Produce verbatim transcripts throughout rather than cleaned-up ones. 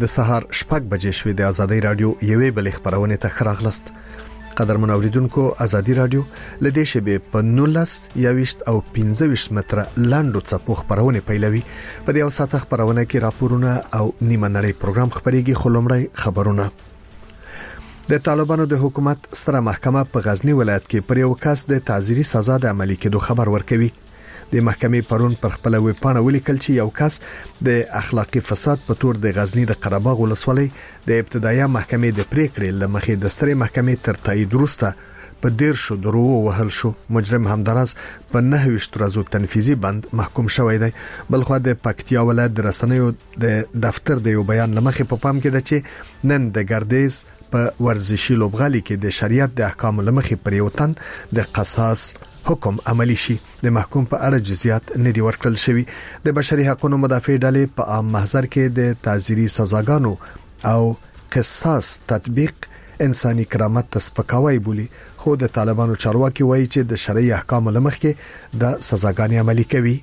د سهار شپږ بجې شوې د ازادي رادیو یوې بل خبرونه ته خراغلست. قدرمن اوریدونکو، ازادي رادیو لدې شبه په نولس یويشت او پنځه ویشت متره لاندو څپو خبرونه پیلوي. په دې اوساته خبرونه کې راپورونه او نیمه نړۍ پروګرام خبريږي. خلومړی خبرونه. د طالبانو د حکومت ستره محکمه په غزنی ولایت کې پر یو کس د تعزیري سزا د عملي کېدو خبر ورکوي. د محکمې پرون پر خپل ویب پاڼه ولیکل چې یو کس د اخلاقی فساد په تور د غزنی د قرهباغ ولسوالۍ د ابتدایي محکمې د پریکړې لمخې د سترې محکمې تر تایید وروسته په ډیر شو درو وهل شو. مجرم همدراز په نهه ویشت ورځو تنفیذي بند محکوم شوی دی. بلخو د پکتیا ولایت د رسنیو د دفتر د یو بیان لمخې په پام کې ده چې نن د ګردیز په ورزشي لوبغالي کې د شریعت د احکام لمخې پر یو تن د قصاص حکم عملی شي. د محکوم په اړه جزئیات نه دی ورکړل شوی. د بشري حقوقو مدافع ډلې په عام محضر کې د تعزیري سزاګانو او قصاص تطبیق انساني کرامت ته سپکاوی بولي. خو د طالبانو چارواکي وایي چې د شرعي احکام لمخې د سزاګانې عملي کوي.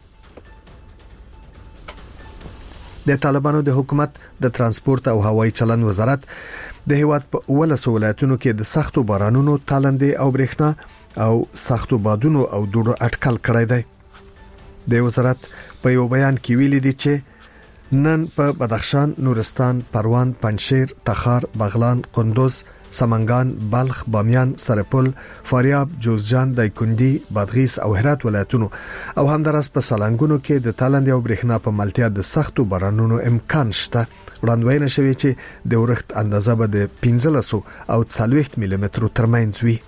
د طالبانو د حکومت د ترانسپورت او هوایي چلند وزارت د هیواد په ولسو ولایتونو کې د سختو بارانونو تالندې او برېښنا او سختو بادونو او دوړو اټکل کړی دی. د وزارت په یو بیان کې ویلي دي چې نن په بدخشان، نورستان، پروان، پنجشیر، تخار، بغلان، قندوز، سمنګان، بلخ، بامیان، سرپل، فاریاب، جوزجان، دایکنډي، بادغیس او هرات ولایتونو او همدارس په سالنګونو کې د تالند او برېښنا په ملتیا د سختو بارانونو امکان شته. وړاندوینه شوې چې د اورښت اندازه به د پنځلس او څلوېښت ملي مترو ترمنځ وي.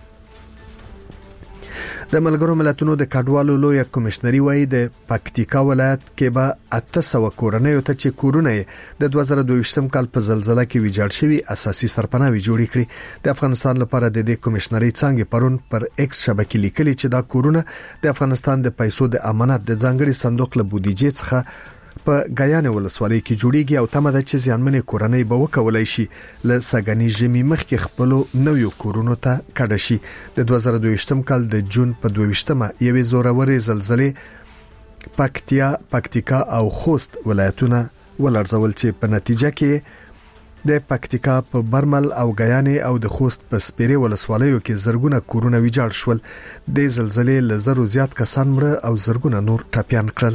د ملګرو ملتونو د کډوالو لوی کمشنري وایي د پکتیکا ولایت کې به اته سوه کورنۍ ته چې کورونه د دوه زره دوه ویشتم کال په زلزلہ کې ویجاړ شوي اساسي سرپناهي جوړې کړې. د افغانستان لپاره د دې کمشنري څنګه پرون پر ایکس شبکې لیکلي چې دا کورونه د افغانستان د پیسو د امانت د ځانګړي صندوق له بودیجې څخه په غیان ولسوالۍ کې جوړیږي او تمه ده چې ځانمنې کورنۍ به وکولای شي له سګنی ژمي مخکې خپل نویو کورونو ته کډه شي. د دوه زره دوه ویشتم کال د جون په دوه ویشتمه یوې زورورې زلزلې پکتیا، پکتیکا او خوست ولایتونه ولړزول چې په نتیجه کې د پکتیکا په برمل او غیان او د خوست په سپیرې ولسوالیو کې زرګونه کورونه ویجاړ شول. د زلزلې له زرو زیات کسان مړه او زرګونه نور ټپيان کړل.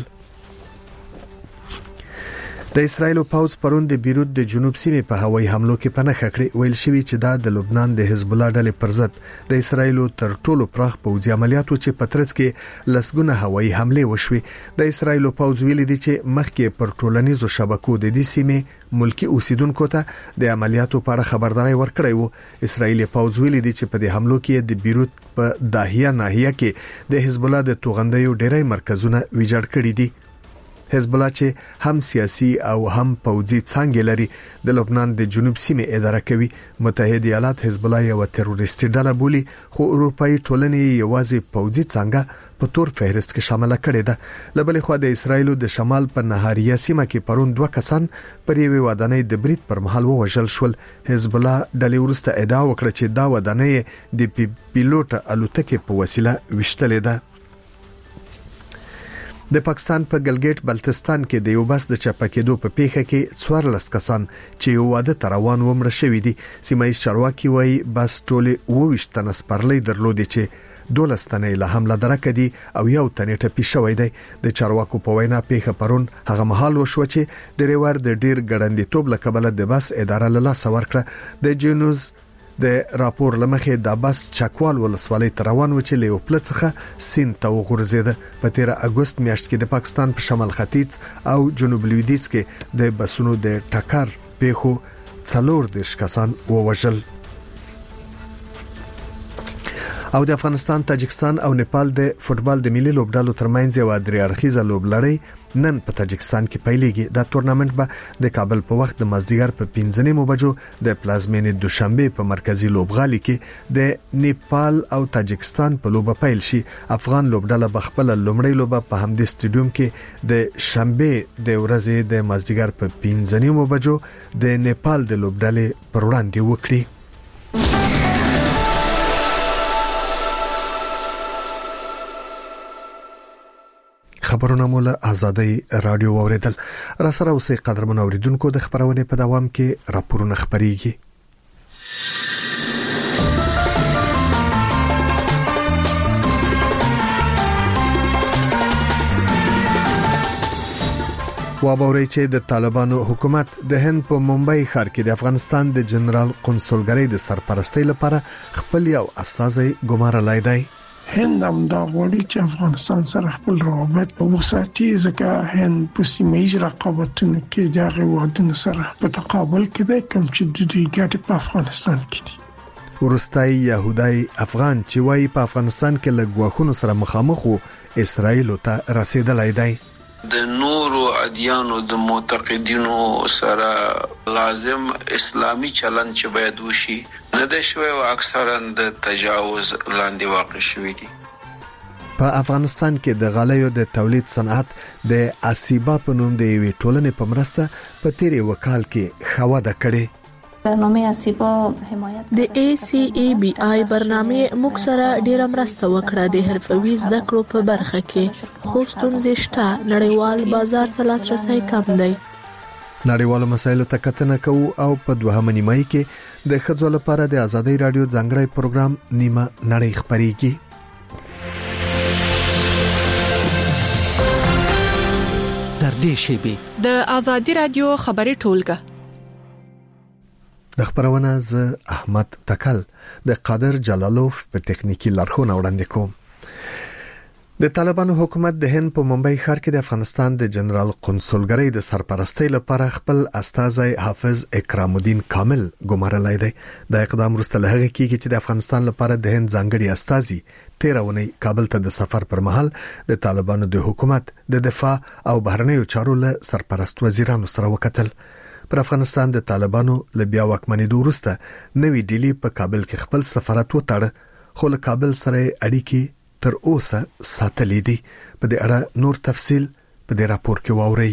د اسرایل پوځ پرون د بیروت د جنوب سیمې په هوایي حملو کې پناه کړې. ویل شوی چې دا د لبنان د حزب الله ډلې پر ضد د اسرایل تر ټولو پراخ پوځي عملیاتو چې په ترڅ کې لسګونه هوایي حمله وشوي. د اسرایل پوځ ویلي دی چې مخکې پر ټولنیزو شبکو د دې سیمې ملکی اوسیدونکو ته د عملیاتو په اړه خبرداري ورکړې وو. اسرایل پوځ ویلي دی چې په دې حملو کې د بیروت په داهیه ناحیه کې د حزب الله د توغندیو ډېری مرکزونه ویجاړ کړي دي. حزب الله چې هم سیاسي او هم پوځي څنګه لري د لبنان د جنوب سیمې اداره کوي. متحده ایالات حزب الله یو تروریستي ډله بولي، خو اروپאי ټولنې یوازې پوځي څنګه په تور فهرست کې شامل کړي ده. لبل خو د اسرایل د شمال په نهاریه سیمه کې پرون دوه کسان پر یوې ودانۍ د برید پر مهال ووژل شول. حزب الله ډلې ورسته ادعا وکړه چې دا ودانۍ د پیلوټ الوتکې په وسیله وشتلې ده. د پاکستان په ګلګیټ بلتستان کې د یو بس د چپکېدو په پیښه کې څوارلس کسان چې یو واده ته روان و مړه شوي دي. سیمایي چارواکي وایي بس ټولې اووه ویشت تنه سپرلۍ درلودې چې دولس تنه له حمله درکه دي او یو تنه ټپي شوی دی. د چارواکو په وینا پیښه پرون هغه مهال وشو چې ډریور د ډیر ګړندېتوب له کبله د بس اداره له لاسه ورکړه. د جنوز د راپور لمخې د بس چکوال ولسوالۍ ته روان و چې له یو پل څخه سیند ته وغورځېده. په تیر اگست میاشت کې د پاکستان په شمال ختیځ او جنوب لویدیځ کې د بسونو د ټکر پیښو څلور دېرش کسان ووژل. او د افغانستان، تاجکستان او نیپال د فوتبال د ملي لوبډالو ترمنځ یو درې اړخیزه لوبلړۍ نن په تاجکستان کې پیلېږي. دا تورنمنت به د کابل په وخت د مازدیګر په پنځه نیمو بجو د پلازمینې دوشنبه په مرکزی لوبغالي کې د نیپال او تاجکستان په لوبه پیل شي. افغان لوبډاله بخپل لومړی لوبه په همدې سټیډیوم کې د شنبه د ورځې د مازدیګر په پنځه نیمو بجو د نیپال د لوبډالې پر وړاندې وکړي. خبرونه مول آزادۍ رادیو اوریدل. را سره اوسې قدرمن اوریدونکو د خبرونه په دوام کې راپورونه خبريږي. وابوري چې د طالبانو حکومت د هند په ممبئی ښار کې د افغانستان د جنرال قونسلګرۍ د سرپرستۍ لپاره خپل یو استازي ګمارلای دی. هند هم دا غواړي چې افغانستان سره خپل روابط وساتي، ځکه هند په سیمه ییز رقابتونو کې د غوادونو سره په تقابل کې دی کوم چې د دوی ګټې په افغانستان کې دي. ورستای يهودای افغان چې وايي په افغانستان کې له غواخونو سره مخامخ وو، اسرائیل ته رسیدلای دی. د نورو ادیانو د معتقدینو سره لازم اسلامی چلن چې باید وشي نه د شوی او اکثرا د تجاوز لاندې واقع شوی دي. په افغانستان کې د غالیو د تولید صنعت د اسیبا په نوم د یوې ټولنې په مرسته په تیری وکال کې خواده کړي. برنامه اسیبا حمایت د ای سی ای بی آی برنامه موږ سره ډیره مرسته وکړه د حرفوي زده کړو په برخه کې، خو ستونزې شته، نړیوال بازار ته لاسرسي کم دی. نړیوالو مسایلو ته کتنه کوو او په دوهمه نیمه کې د ښځو لپاره د آزادۍ رادیو ځانګړی پروګرام نیمه نړۍ خبريږي. تر دې شی د آزادۍ رادیو خبري ټولګه د خبرونه ز احمد تکل د قادر جلالوف په ټکنیکی لارښوونه وړاندې کوم. د طالبانو حکومت د هند په ممبئی ښار کې د افغانستان د جنرال قونسلګرۍ د سرپرستۍ لپاره خپل استازي حافظ اکرام الدین کامل ګمارلای دی. د اقدام وروسته له هغه کېږي چې د افغانستان لپاره د هند ځانګړي استازي تیرونی کابل ته د سفر پر مهال د طالبانو د حکومت د دفاع او بهرنیو چارو له سرپرست وزیرانو سره وکتل. پر افغانستان د طالبانو له بیا واکمنېدو وروسته نوې ډیلی په کابل کې خپل سفارت وتاړه، خو له کابل سره اړیکې تر اوسه ساتلې دي. په دې اړه نور تفصیل په دې راپور کې واورئ.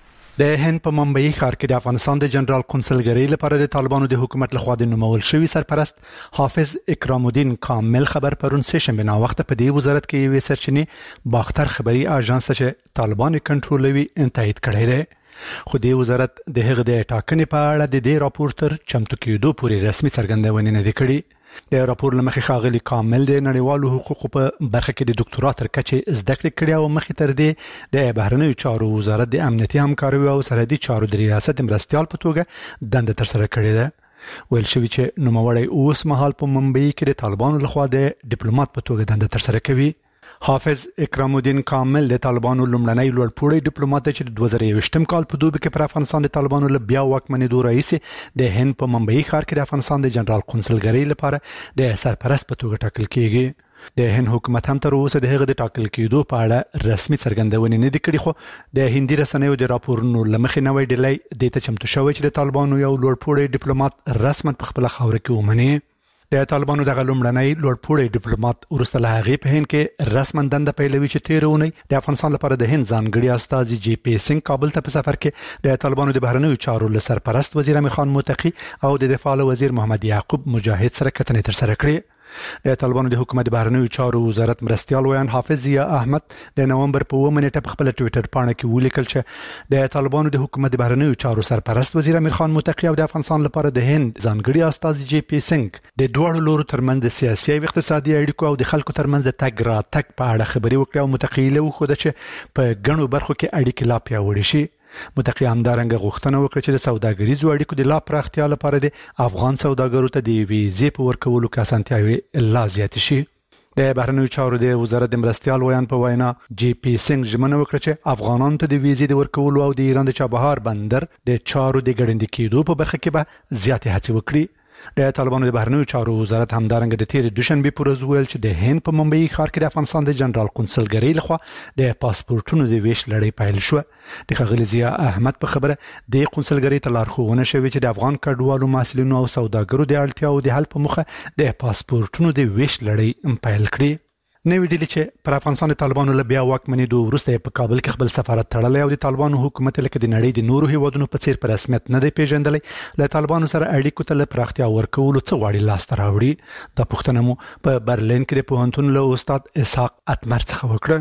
د هند په ممبئی ښار کې د افغانستان د جنرال قونسلګرۍ لپاره د طالبانو د حکومت لخوا د نومول شوی سرپرست حافظ اکرام الدین کامل خبر پرون سه شنبه نا وخت په دې وزارت کې یو سرچینې باختر خبري اژانس ته طالبان کنټرولوي انتایید کړی دی. خو د وزارت د هغه د ټاکنې په اړه د دې راپور تر چمتو کېدو پورې رسمي څرګندونه نه کړې. د راپور لمخې ښاغلي کامل د نړیوالو حقوقو په برخه کې د ډاکټرا تر کچې زده کړې کړې او مخې تر دې د بهرنیو چارو وزارت د امنیتي همکارۍ او سرحدي چارو د ریاست مرستيال په توګه دنده تر سره کړې ده. ویل شوی چې نوموړی اوس مهال په ممبئی کې د طالبانو لخوا د ډیپلوماټ په توګه دنده تر سره کوي. حافظ اکرام الدین کامل د طالبانو لومړنی لوړپوړی ډیپلوماټ چې د دوه زره یوولسم کال په دوبي کې پر افغانستان د طالبانو له بیا واکمنېدو راهیسې د هند په ممبئی ښار کې د افغانستان د جنرال قونسلګرۍ لپاره د سرپرست په توګه ټاکل کیږي. د هند حکومت هم تر اوسه د هغه د ټاکل کېدو په اړه رسمي څرګندونه نه دی کړې، خو د هندي رسنیو د راپورونو لمخې نوې ډلې د ته چمتو شوی چې د طالبانو یو لوړپوړی ډیپلوماټ رسماً په خپل خاور کې ومني. د طالبانو د غلومړنۍ لوړپوړی ډیپلوماټ ورسته له هغه په هند کې رسماً دنده پیلوي چې تیرونی د افغانستان لپاره د هند ځانګړي استازي جی پی سنگ کابل ته په سفر کې د طالبانو د بهرنیو چارو له سرپرست وزیر امیر خان متقی او د دفاع وزیر محمد یعقوب مجاهد سره کتنې تر سره کړې. د طالبانو د حکومت بهرنیو چارو وزارت مرستيال ویان حافظ ضیا احمد د نومبر په اووه نیټه په خپل ټوئیټر باندې کې ولیکل چې د طالبانو د حکومت بهرنیو چارو سرپرست وزیر امیر خان متقی او د افغانستان لپاره د هند ځانګړي استازي جی پی سنگ د دوه لورو ترمنځ د سیاسي او اقتصادي اړیکو او د خلکو ترمنځ د تګ را تګ په اړه خبري وکړه او متقی له خو د چې په غنو برخو کې اړیکې لا پیاوړې شي. متقی همدارنګه غوښتنه وکړه چې د سوداګریزو اړیکو د لا پراختیا لپاره د افغان سوداګرو ته د ویزې په ورکولو کې اسانتیاوي لا زیات شي. د بهرنیو چارو د وزارت مرستيال ویان په وینا جی پی سنگ ژمنه وکړه چې افغانانو ته د ویزې د ورکولو او د ایران د چابهار بندر د چارو د ګړندې کېدو په برخه کې به زیات هڅې وکړي. د طالبانو د بهرنیو چارو وزارت همدارنګه د تیر دوشنبه پر ورځ ویل چې د هند په ممبئی ښار کې د افغانستان د جنرال قونسلګرۍ لخوا د پاسپورتونو د ویش لړۍ پیل شو. د ښاغلي ضیا احمد په خبره د قونسلګرۍ ته لارښوونه شوې چې د افغان کډوالو محصلینو او سوداګرو د اړتیاو د حل په موخه د پاسپورتونو د ویش لړۍ پیل کړي. نوې ډیلی چې پر افغانستان د طالبانو له بیا واکمنېدو وروسته په کابل کې خپل سفارت تړلی او د طالبانو حکومت لکه د نړۍ د نورو هیوادونو په څیر په رسمیت نه دی پیژندلی، له طالبانو سره اړیکو ته له پراختیا ورکولو څه غواړي لاسته راوړي. دا پوښتنه مو په برلین کې د پوهنتون له استاد اسحاق اتمر څخه وکړه.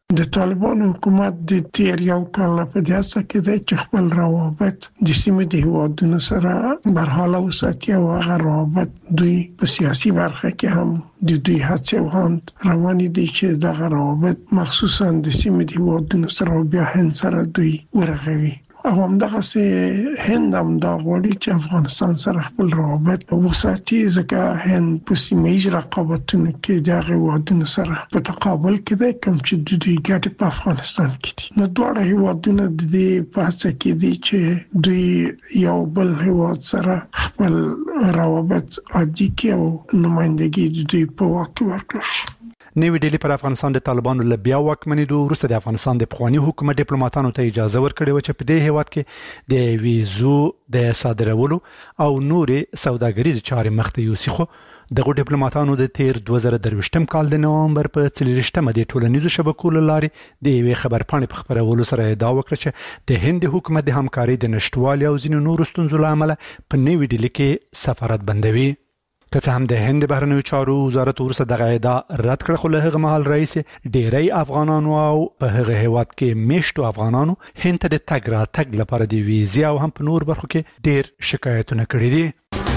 د طالبان حکومت د تیر یو کال په داسه کې د خپل روابط د سیمې د هیوادونو سره برحاله وساتي او هغه روابط دوی په سیاسي برخه کې هم د دوی هڅې وهاند رواني دي چې د روابط مخصوصا د سیمې د هیوادونو سره بیا هند سره دوی ورغوي او همدغه سه هند هم دا غوړي چې افغانستان سره خپل روابط وساتي ځکه هند په سیمه‌ایز رقابتونو کې د هیوادونو سره په تقابل کې د کوم چې د دوی ګټې په افغانستان کې دي نو دواړه هیوادونه د دې په هڅه کې دي چې دوی یو بل هیواد سره خپل روابط عادي کې او نمائندګي د دوی په واک ورکړي. نوی ډیلی پر افغانستان د طالبانو له بیا واکمنېدو وروسته د افغانستان د پخوانی حکومت ډیپلوماټانو ته اجازه ورکړې و چې په دې هیواد کې د ویزو د صادرولو او نورې سوداګریزې چارې مخته یوسي خو دغه ډیپلوماټانو د تیر دوه زره درویشتم کال د نوامبر په څلورشتمه د ټولنیزو شبکو لارې د یوې خبرپاڼې په خبرولو سره ادعا وکړه چې د هند حکومت د همکاري د نشټوالي او ځینو نورو ستونزو له امله په نوی ډیلی کې سفارت بندوي. که څه هم د هند بهرنیو چارو وزارت ورسره دغه ادعا رد کړ خو له هغه مهال رئیس ډیری افغانانو او په هغه هیواد کې میشتو افغانانو هند ته د تګ را تګ لپاره د ویزې او هم په نور برخو کې ډیر شکایتونه کړي دي.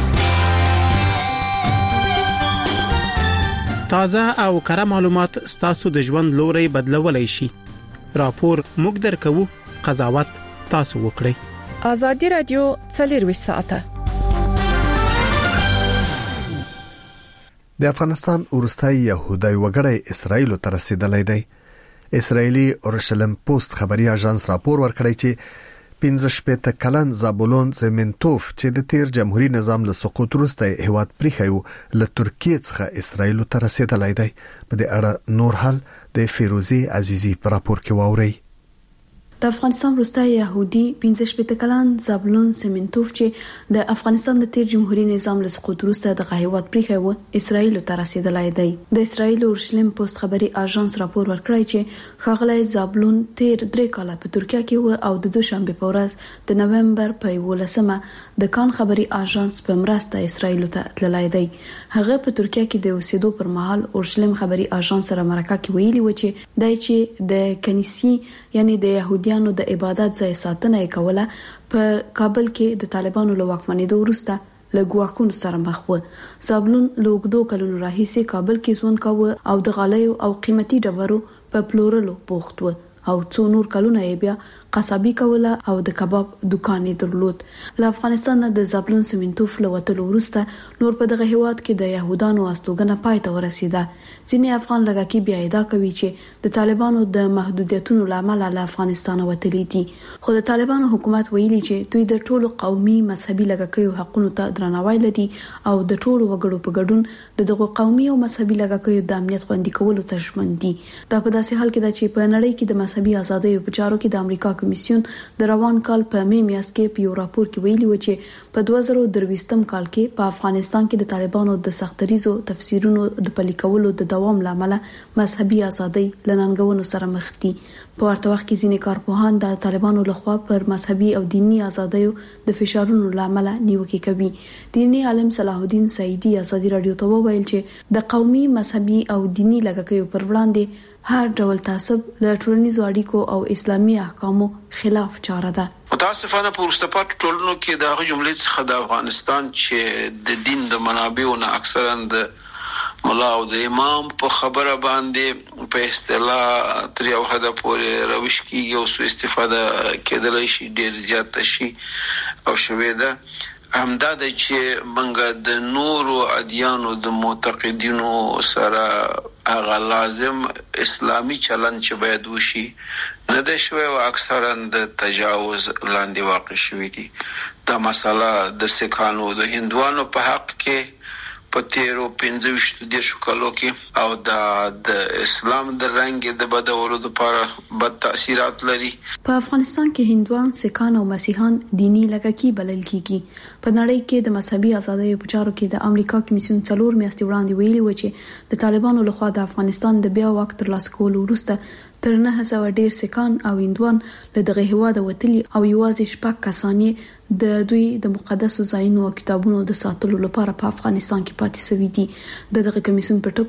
تازه او کره معلومات ستاسو د ژوند لوري بدلولای شي. راپور موږ درکوو، قضاوت تاسو وکړئ. ازادي رادیو څلور ساعته د افغانستان ورستای يهودي وګړی اسرائیل ته رسیدلای دی. اسرائیلي اورشلیم پوسټ خبري اژانس راپور ورکړی چې پنځه شپږ کلن زابولون زمنتوف چې د تیر جمهوریت نظام له سقوط وروسته هیواد پریخیو له ترکیه څخه اسرائیل ته رسیدلای دی. په دې اړه نور حال د فیروزی عزیزی په راپور کې واوري. د افغانستان وروستای يهودي پنځه شپږ کلن زابلون سمنتوف چې د افغانستان د تیر جمهوریت نظام له سقوط وروسته د هیواد پریخي و اسرائیل ته رسیدلای دی. د اسرائیل اورشلیم پوسټ خبري اژانس راپور ورکړی چې خغلی زابلون تیر درې کاله په ترکیه کې و او د دوشنبه په ورځ د نومبر په ولسمه د کان خبري اژانس په مرسته اسرائیل ته تللی دی. هغه په ترکیه کې د اوسېدو پر مهال اورشلیم خبري اژانس سره مرکه کې ویلي و چې دای چې د کنيسي یعنی د يهودي نو د عبادت ځای ساتنه کوله په کابل کې د طالبانو له واکمنۍ وروسته له ګواښونو سره مخ و. زابلون له اوږدو کلونو راهیسې کابل کې ژوند کاوه او د غالیو او قیمتي ډبرو په پلورلو بوخت و او څو نور کلونه یې بیا قصابي کوله او د کباب دکان یې درلود. له افغانستان د زابلون سمنتوف له وتلو وروسته نور په دغه هیواد کې د يهودانو استوګنه پای ته ورسیده. ځینې افغان لږکي بیا ادعا کوي چې د طالبانو د محدودیتونو لامل له افغانستان وتلي دي. خو د طالبانو حکومت ویلي چې دوی د ټولو قومي مذهبي لږکیو حقوقو ته درناوی لري او د ټولو وګړو په ګډون دغه قومي او مذهبي لږکیو د امنیت خوندي کولو ته ژمن دي. دا په داسې حال کې ده چې په نړۍ کې د مذهبي ازادۍ په چارو کې د امریکا کمیسیون د روان کال په می میاشت کې په یو راپور کې ویلي و چې په دوه زره درویشتم کال کې په افغانستان کې د طالبانو د سختریزو تفسیرونو د پلي کولو د دوام لامل مذهبي ازادۍ لننګونو سره مخ دي. په ورته وخت کې ځینې کارپوهان د طالبانو لخوا پر مذهبي او دینی ازادیو د فشارونو لامل نیوکه کوي. دینی عالم صلاح الدین سعیدی ازادي رادیو ته وویل چې د قومي مذهبي او دینی لږکیو پر وړاندې هر ډول تعصب له ټولنیزو اړیکو او اسلامي احکامو خلاف چاره ده. متاسفانه په وروسته ټولنو کې دغه جملې څخه د افغانستان چې د دین د منابعو نه اکثرا د مولا او د امام په خبره باندې په اصطلاح تر یو حد پورې روش کیږي او سو استفاده کېدلای شي ډیر زیات شي او شوي ده. همدا د چې منګه د نورو ادیانو د معتقدینو سره هغه لازم اسلامی چلن چې باید وشي نه د شوي او اکثرا د تجاوز لاندې واقع شوی دي. دا مسله د سکانو د هندوانو په حق کې په تیرو پنځه ویشتو دیرشو کالو کې او د اسلام د رنګ د بدلولو لپاره بد تاثیرات لري. په افغانستان کې هندوان، سکان او مسیحان دینی لږکي بلل کیږي. په نړۍ کې د مذهبي ازادۍ په چارو کې د امریکا کمیسیون څلور میاشتې وړاندې ویلي و چې د طالبانو لخوا د افغانستان د بیا واک ترلاسه کولو وروسته تر نه سوه ډیر سکان او هندوان له دغه هیواد وتلي او یوازې شپږ کسان د دوی د مقدسو ځایونو او کتابونو د ساتلو لپاره په افغانستان کې پاتې شوي دي. د دغه کمیسیون په ټکو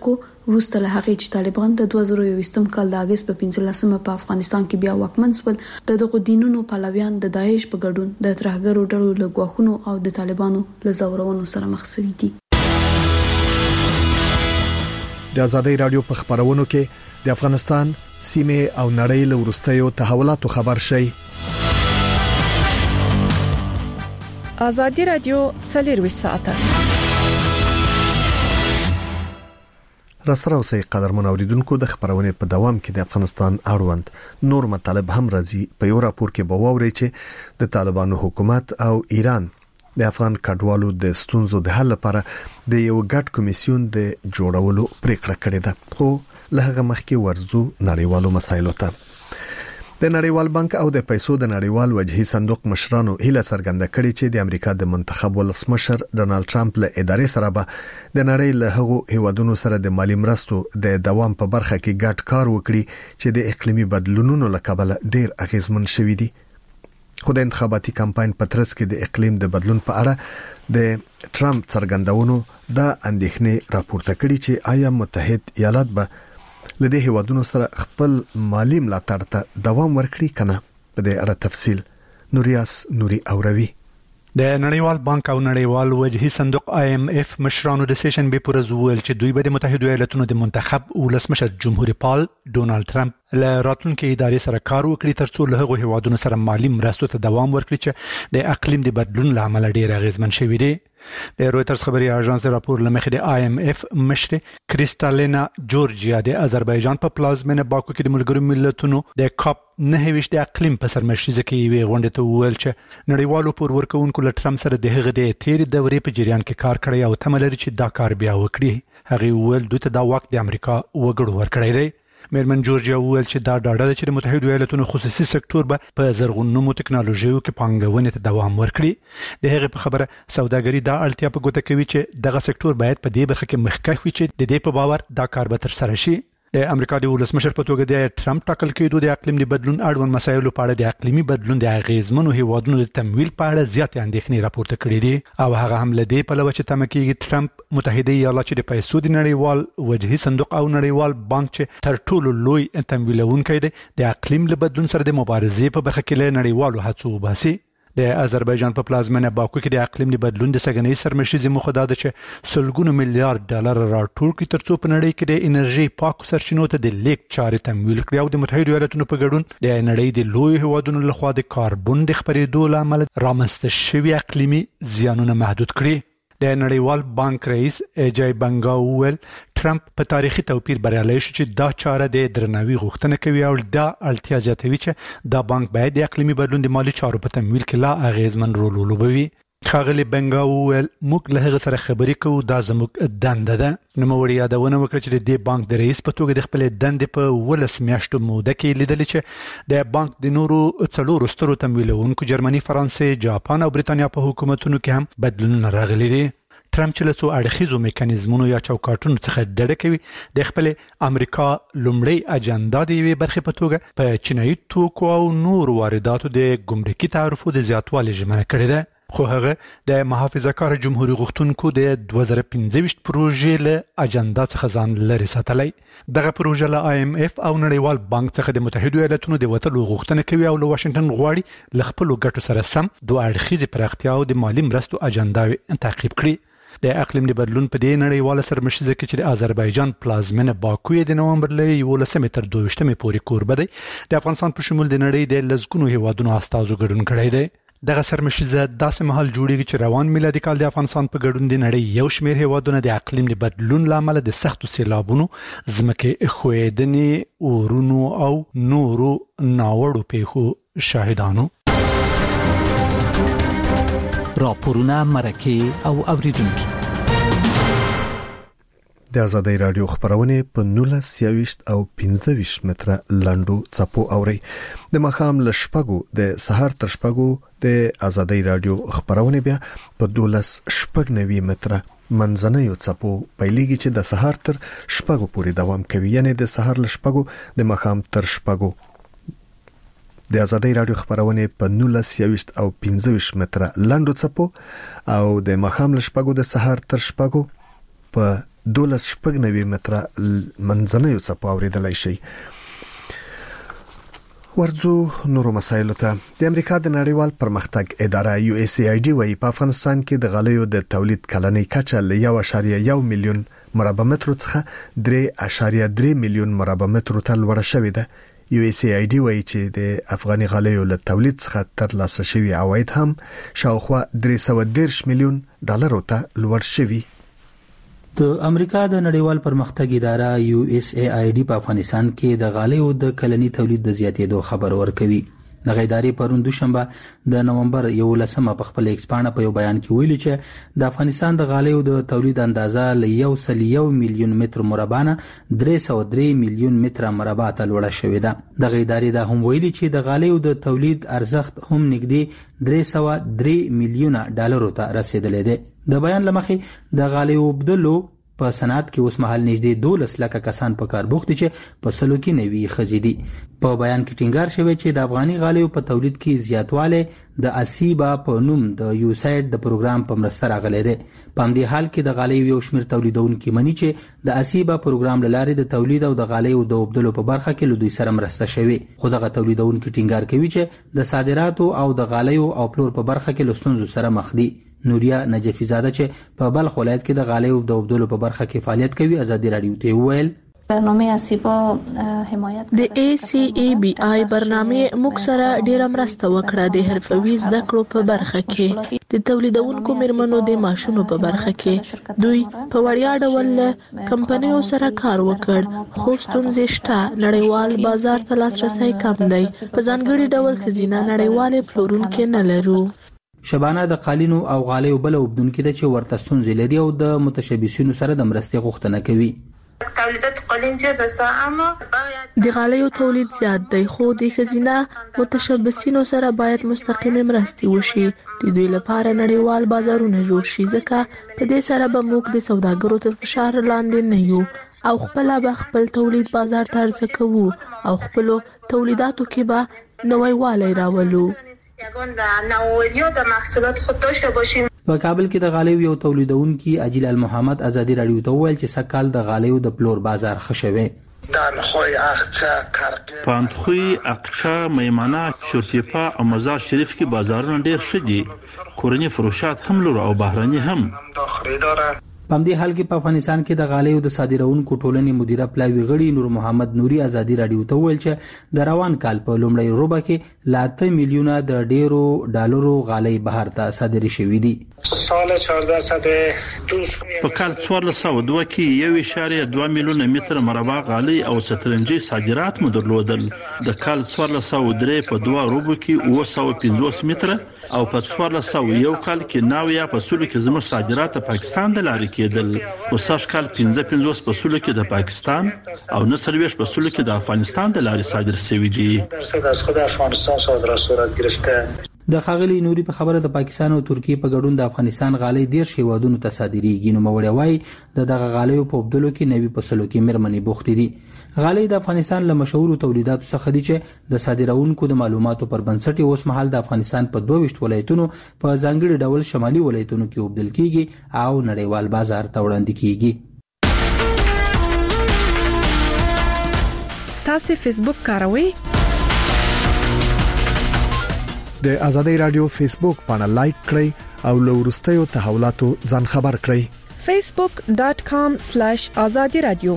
وروسته له هغې چې طالبان د دوه زره یوولسم کال د اگست په پنځلسمه په افغانستان کې بیا واکمن شول، د دغو دینونو پلویان د داعش په ګډون د ترهګرو ډلو له ګواښونو او د طالبانو له زورونو سره مخ شوي دي. د ازادۍ رادیو په خبرونو کې د افغانستان سیمه او نړۍ له ورستیو تحولاتو خبر شي. ازادي رادیو څلور ساعته راسره اوسئ قدرمن اوریدونکو. د خبرونې په دوام کې د افغانستان اړوند نور مطالب هم راځي. په یو راپور کې به واوري چې د طالبانو حکومت او ایران د افغان کډوالو د ستونزو د حل لپاره د یو ګډ کمیسیون د جوړولو پریکړه کړې ده، خو له هغه مخکې ورزو نړیوالو مسایلو ته. د نړیوال بانک او د پیسو د نړیوال وجهي صندوق مشرانو هیله څرګنده کړې چې د امریکا د منتخب ولسمشر ډونالد ټرمپ له ادارې سره به د نړۍ له هغو هیوادونو سره د مالی مرستو د دوام په برخه کې ګډ کار وکړي چې د اقلیمي بدلونونو له کبله ډیر اغیزمن شوي دي. خو د انتخاباتي کمپاین په ترڅ کې د اقلیم د بدلون په اړه د ټرمپ څرګندونو د اندېښنې راپورته کړي چې آیا متحد ایالات به لدې هیوادونو سره خپل مالی ملاتړ ته دوام ورکړي کنه. په دې اړه تفصیل نوریاس نوري اوروي. د نړیوال بانک او نړیوال وجهي صندوق آی ایم اف مشرانو د سیشن به پر زول چې دوی به د متحده ایالاتونو د منتخب ولسمشر جمهوریت پال ډونالد ټرمپ له راتلونکي ادارې سره کار وکړي ترڅو له هغو هیوادونو سره مالی مرستو ته دوام ورکړي چې د اقلیم د بدلون لامل ډیر اغیزمن شوي دي. د رويټرز خبري اژانس د راپور لمخې د آی ایم اف مشر کریستالینا جورجیا د آذربایجان په پلازمینه باکو کې د ملګرو ملتونو د کاپ نه ویش د اقلیم په سرمشيزه کې وی غونډه ته وویل چې نړیوالو پور ورکوونکو له ټرمپ سره د هغه د تیر دورې په جریان کې کار کړی او تمه لري چې دا کار بیا وکړي. هغه وویل دوی ته دا وخت د امریکا وګړو ورکړی دی. میرمن جورجیا وویل چې دا ډاډه ده چې د متحده ایالاتونو خصوصي سکتور به په زرغونو ټکنالوژیو کې پانګونې ته دوام ورکړي. د هغه په خبره سوداګري دا اړتیا په ګوته کوي چې دغه سکتور باید په دې برخه کې مخکښ وي چې د دې په باور دا کار به تر سره شي. د امریکا د ولسمشر په توګه د ټرمپ ټاکل کېدو د اقلیم د بدلون اړوند مسایلو په اړه د اقلیمي بدلون د اغیزمنو هیوادونو د تمویل په اړه زیات اندېښنې راپورته کړې دي او هغه هم له دې په لور چې تم کېږي ټرمپ متحده ایالات چې د پیسو د نړیوال وجهي صندوق او نړیوال بانک چې تر ټولو لوی تمویلونکی دی د اقلیم له بدلون سره د مبارزې په برخه کې له نړیوالو هڅو وباسي. د آذربایجان په پلازمینه باکو کې د اقلیم د بدلون د سګنۍ سرمشيزي موخه ده چې سلګونو میلیارډ ډالر راټول کړي ترڅو په نړۍ کې د انرژي پاکو سرچینو ته د لیک چارې تمویل کړي او د متحده ایالاتونو په ګډون د نړۍ د لوی هیوادونو لخوا د کاربن د خپرېدو لامل رامنځته شوي اقلیمي زیانونه محدود کړي. د نړیوال بانک رئیس ایجای بنگا وویل ټرمپ په تاریخي توپیر بریالی شو چې دا چاره د درناوي غوښتنه کوي او دا اړتیا زیاتوي چې دا بانک باید د اقلیمي بدلون د مالی چارو په تمویل کې لا اغیزمن رول ولوبوي. ښاغلي بنگا وویل موږ له هغه سره خبرې کوو، دا زموږ دنده ده. نوموړي یادونه وکړه چې د دې بانک د رئیس په توګه د خپل دندې په ولس میاشتو موده کې لیدل چې د بانک د نورو څلورو سترو تمویلونکو جرمني، فرانسې، جاپان او بریتانیا په حکومتونو کې هم بدلونونه راغلي دي. ټرمپ چې له څو اړخیزو میکانیزمونو یا چوکاټونو څخه ډډه کوي د خپل امریکا لومړی اجنډا د یوې برخې په توګه په چینایي توکو او نور وارداتو د ګمرکي تعرفو د زیاتوالي ژمنه کړې ده. خو هغه د محافظه‌کار جمهوریت غوښتونکو د دوه زره پنځه پروژې له اجنډا څخه ځان لري ساتلی. دغه پروژه له آی ایم اف او نړیوال بانک څخه د متحده ایالاتونو د وټلو غوښتنه کوي او له واشنگټن غواړي له خپل ګټو سره سم دوه اړخیزې پراختیا او د مالی مرستو اجنډا تعقیب کړي. د اقلیم د بدلون په دې نړیواله سرمشيزه کې چې د آذربایجان پلازمینه باکو د نومبر له یولسمې تر دویشتمې پورې کوربه دی، د افغانستان په شمول د نړۍ د لزګونو هیوادونو استازو ګډون کړی دی. دغه سرمشيزه داسې مهال جوړیږي چې روان میلادي کال د افغانستان په ګډون د نړۍ یو شمېر هیوادونه د اقلیم د بدلون لامل د سختو سیلابونو، ځمکې ښویدنې، اورونو او نورو ناوړو پیښو شاهدانو. راپورونه، مرکه او اوریدونکو. د ازادۍ رادیو خبرونه په نولس سیاويشت او پنځه ویشت متره لاندو چپو اوري. د مخام لشپګو د سحر تر شپګو د ازادۍ رادیو خبرونه بیا په دولس شپږ نوي متره منځنیو چپو پیلېږي چې د سحر تر شپګو پورې دوام کوي، یعنی د سحر لشپګو د مخام تر شپګو. د ازادۍ رادیو خبرونه په نولس سیاويشت او پنځه ویشت متره لاندو چپو او د مخام لشپګو د سحر تر شپګو په دولس شپږ نوي متره منځنۍ څپو اوریدلای شي. ورځو نورو مسایلو ته. د امریکا د نړیوال پرمختګ اداره یو اس ای آی ډي وايي په افغانستان کې د غالیو د تولید کلنۍ کچه له یو اعشاریه یو میلیون مربع متر څخه درې اعشاریه درې میلیون مربع متر ته لوړه شوې ده. یو اس ای آی ډي وايي چې د افغاني غالیو له تولید څخه ترلاسه شوی عواید هم شاوخوا درې سوه دېرش میلیون ډالر ته لوړ شوی. د امریکا د نړیوال پرمختګ اداره یو اس ای آی ډي په افغانستان کې د غالیو د کلنی تولید د زیاتېدو خبر ورکوي. د غیدارې پرون دوشنبه د نومبر یولسمه په خپل ایکسپانه په یو بیان کې ویلي چې د افغانستان د غالیو د تولید اندازه له یو سل یو میلیون متر مربع نه درې سوه درې میلیون متر مربع ته لوړه شوې ده. د غیدارې دا هم ویلي چې د غالیو د تولید ارزښت هم نږدې درې سوه درې میلیونه ډالر ته رسیدلی دی. د بیان لمخې د غالیو بدلو په صنعت کې اوس مهال نږدې دولس لکه کسان په کار بوخت دي چې په سلو کې نوي ښځې دي. په بیان کې ټینګار شوی چې د افغاني غالیو په تولید کې زیاتواله د اسیبا په نوم د یوساید د پروګرام په مرسته راغلی دی. په همدې حال کې د غالیو یو شمېر تولیدونکي مني چې د اسیبا پروګرام له لارې د تولید او د غالیو د وبدلو په برخه کې له دوی سره مرسته شوې. خو دغه تولیدونکي ټینګار کوي چې د صادراتو او د غالیو او پلور په برخه کې له ستونزو سره مخ دي. نوریا نجفی زاده چې په بلخ ولایت کې د غالیو د وبدلو په برخه کې فعالیت کوي ازادي رادیو ته وویل برنامه اسیبا حمایت د ای سی ای بی آی برنامه موږ سره ډیره مرسته وکړه د حرفوي زده کړو په برخه کې. د تولیدونکو میرمنو د ماشونو په برخه کې دوی په وړیا ډول له کمپنیو سره کار وکړ، خو ستونزې شته. نړیوال بازار ته لاسرسی کم دی. په ځانګړي ډول ښځینه نړیوالې پلورونکي نه لرو. شبانه د قالینو او غالیو بل وبدونکو د چې ورته ستونزې لري او د متشبثینو سره د مرستې غوښتنه کوي. تولیدات قالین زیات است اما د غالیو تولید زیات دی، خو د ښځینه متشبثینو سره باید مستقیمه مرستې وشي. د دوی لپاره نړیوال بازارونه جوړ شي، ځکه په دې سره به موږ د سوداګرو تر فشار لاندې نه یو او خپل به خپل تولید بازار ته عرضه کوو او خپل تولیداتو کې به نوی والی راولو. یگان در نوآوری در محصولات خود داشته باشیم. په کابل کې د غالیو یو تولیدونکي اجیل المحمد ازادي رادیو ته وویل چې سکهال د غالیو د پلور بازار ښه شوی. په اندخوی، اقچه، میمنه، شورتیپا او مزار شریف کې بازارونه ډیر ښه دي. کورني فروشات هم لرو او بهرني هم. په همدې حال کې په افغانستان کې د غالیو د صادرونکو ټولنې مدیره پلاوي غړي نور محمد نوري ازادي رادیو ته وویل چې د روان کال په لومړۍ ربع کې لا اته میلیونه د ډیرو ډالرو غالۍ بهر ته صادرې شوې دي. سال چهارده صد دوست په کال څوارلس سوه دوه کې یو اعشاریه دوه میلیونه متر مربع غالۍ او سترنجي صادرات مو درلودل. د کال څوارلس سوه درې په دوه ربع کې اوه سوه پنځوس متر او په څوارلس سوه یو کال کې نو یا په سلو کې زموږ صادرات د پاکستان د لارې کېدل. او سږ کال پنځه پنځوس په سلو کې د پاکستان او نه څلوېښت په سلو کې د افغانستان د لارې صادر شوي دي. درصد از خود افغانستان صادرات صورت گرفته. د خاغلی نوري په خبره د پاکستان او ترکیه په ګډون د افغانستان غالۍ ډیر هیوادونو ته صادریږي. نو موري وای د دغه غالیو په وبدلو کې نوي په سلو کې مرمنې بوخت دي. غالۍ د افغانستان له مشهور تولیداتو څخه دي چې د صادرونکو د معلوماتو پر بنسټ اوس مهال د افغانستان په دوه ویشت ولایتونو په ځانګړي ډول شمالي ولایتونو کې وبدل کیږي او نړیوال بازار ته وړاندې کیږي. تاسو فیسبوک کاروئ؟ د ازادي رادیو فیسبوک باندې لایک کړئ او له وروستیو تحولاتو ځان خبر کړئ. facebook dot com slash azadi radio.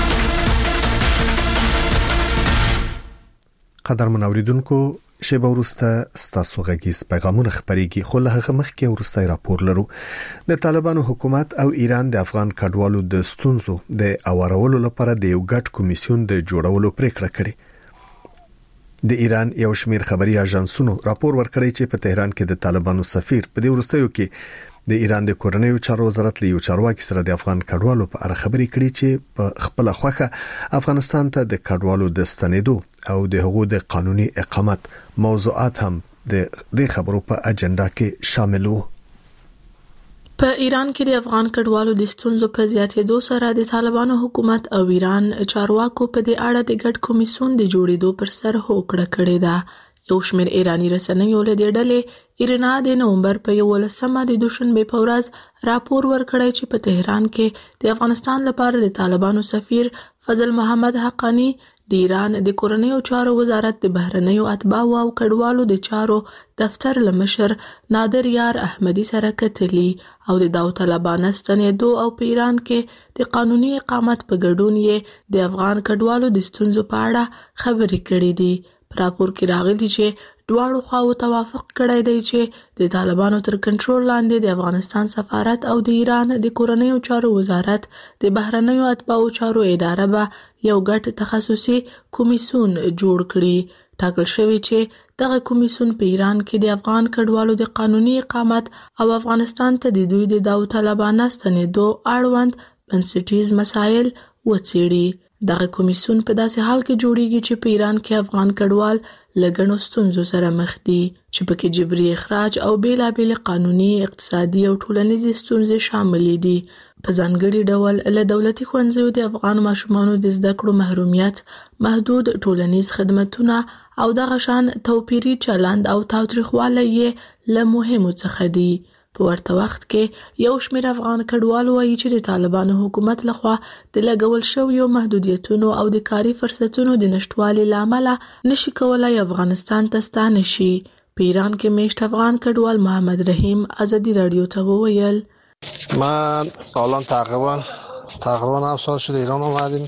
قدر منوریدونکو شیبه ورسته ستاسو غږیز پیغامونه خبريږي، خو له هغه مخکې ورسته راپور لرو. د طالبانو حکومت او ایران د افغان کډوالو د ستونزو د اورولو لپاره د یو ګډ کمیسیون د جوړولو پریکړه کړې. د ایران یو شمېر خبري اژانسونو راپور ورکړی چې په تهران کې د طالبانو سفیر په دې ورستیو کې د ایران د کورنیو چارو وزارت له یو چارواکي سره د افغان کډوالو په اړه خبري کړې چې په خپل خوخه افغانستان ته د کډوالو د ستنېدو او د حقوقو د قانوني اقامت موضوعات هم د دې خبرو په اجنډا کې شامل وو. په ایران کې د افغان کډوالو د ستونزو په زیاتېدو سره د طالبانو حکومت او ایران چارواکو په دې اړه د ګډ کمیسیون د جوړېدو پر سر هوکړه کړې ده یو شمېر ایرانی رسنیو له دې ډلې ایرنا د نومبر په یولسمه د دوشنبې په ورځ راپور ورکړی چې په تهران کې د افغانستان لپاره د طالبانو سفیر فضل محمد حقانی د ایران د کورنیو چارو وزارت د بهرنیو اتباعو او کډوالو د چارو دفتر له مشر نادر یار احمدي سره کتلي او د داوطلبانه ستنېدو او په ایران کې د قانوني اقامت په ګډون یې د افغان کډوالو د ستونزو په اړه خبرې کړې دي. په راپور کې راغلي چې دواړو خواو توافق کړی دی چې د طالبانو تر کنټرول لاندې د افغانستان سفارت او د ایران د کورنیو چارو وزارت د بهرنیو اتباعو چارو اداره به یو ګډ تخصصي کمیسیون جوړ کړي. ټاکل شوی چې دغه کمیسیون په ایران کې د افغان کډوالو د قانوني اقامت او افغانستان ته د دوی د داوطلبانه ستنېدو اړوند بنسټیز مسایل وڅېړي. دغه کمیسیون په داسې حال کې جوړیږي چې په ایران کې افغان کډوال له ګڼو ستونزو سره مخ دي چې پکې جبري اخراج او بیلابېل قانوني، اقتصادي او ټولنیزې ستونزې شاملې دي. په ځانګړي ډول له دولتي ښوونځیو د افغان ماشومانو د زده کړو محرومیت، محدود ټولنیز خدمتونه او دغه شان توپیري چلند او تاوتریخوالی یې له مهمو څخه دي. په ورته وخت کې یو شمېر افغان کډوال وایي چې د طالبانو حکومت لخوا د لګول شویو محدودیتونو او د کاري فرصتونو د نشټوالي له امله نشي کولای افغانستان ته ستانه شي. په ایران کې میشت افغان کډوال محمد رحیم ازادي رادیو ته وویل: من سالان تقریبا تقریبا هفت سال شده ایران اومدیم.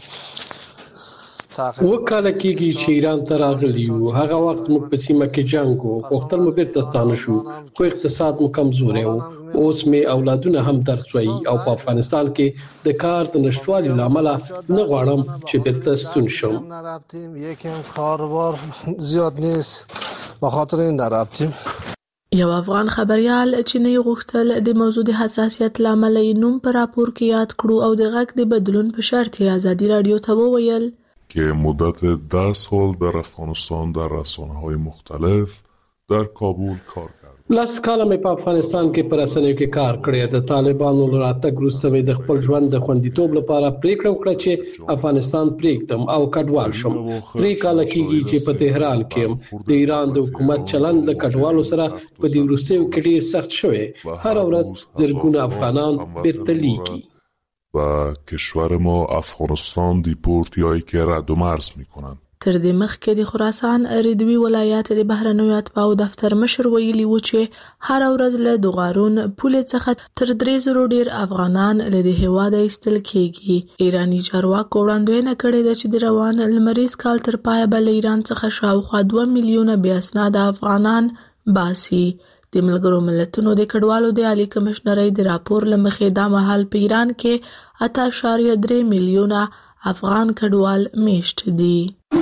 وکاله کېږي چې ایران ته راغلی یو. هغه وخت موږ په سیمه کې جنګ وو، غوښتل مو بیرته ستانه شو، خو اقتصاد مو کمزوری و. اوس مې اولادونه هم درس وایي او په افغانستان کې د کار د نشټوالي له امله نه غواړم چې بیرته ستون شم. یکم کاروبار زیاد نیست به خاطر این نرفتیم. یو افغان خبريال چې نه غوښتل د موضوع د حساسیت لامل یې نوم په راپور کې یاد کړو او د غږ د بدلون په شرط یې ازادي رادیو ته وویل که مدت ده سال در افغانستان در رسانه‌های مختلف در کابل کار کرد. لاس کاله مې په افغانستان کې پر رسنیو کې کار کړی. د طالبانو له راتګ وروسته مې د خپل ژوند د خوندیتوب لپاره پریکړه وکړه چې افغانستان پریږدم او کډوال شم. درې کاله کېږي چې په تهران کې یم. د ایران د حکومت چلند له کډوالو سره په دې وروستیو کې ډېر سخت شوی. هر ورځ زرګونه افغانان بیرته لیږي. و کشور ما افغانستان دیپورتیایی که رد و مرز میکنن. تر دې مخکې د خراسان ردوی ولایت د بهرنیو اتباعو دفتر مشر ویلي و چې هر ورځ له دوغارون پولې څخه تر درې زرو ډیر افغانان له دې هیواده ایستل کېږي. ایرانی چارواکو وړاندوینه کړې ده چې د روان لمریز کال تر پایه به له ایران څخه شاوخوا دوه میلیونه بې اسناده افغانان باسي. د ملګرو ملتونو د کډوالو د عالی کمشنرۍ د راپور له مخې دا مهال په ایران کې اته اعشاریه درې میلیونه افغان کډوال میشت دي.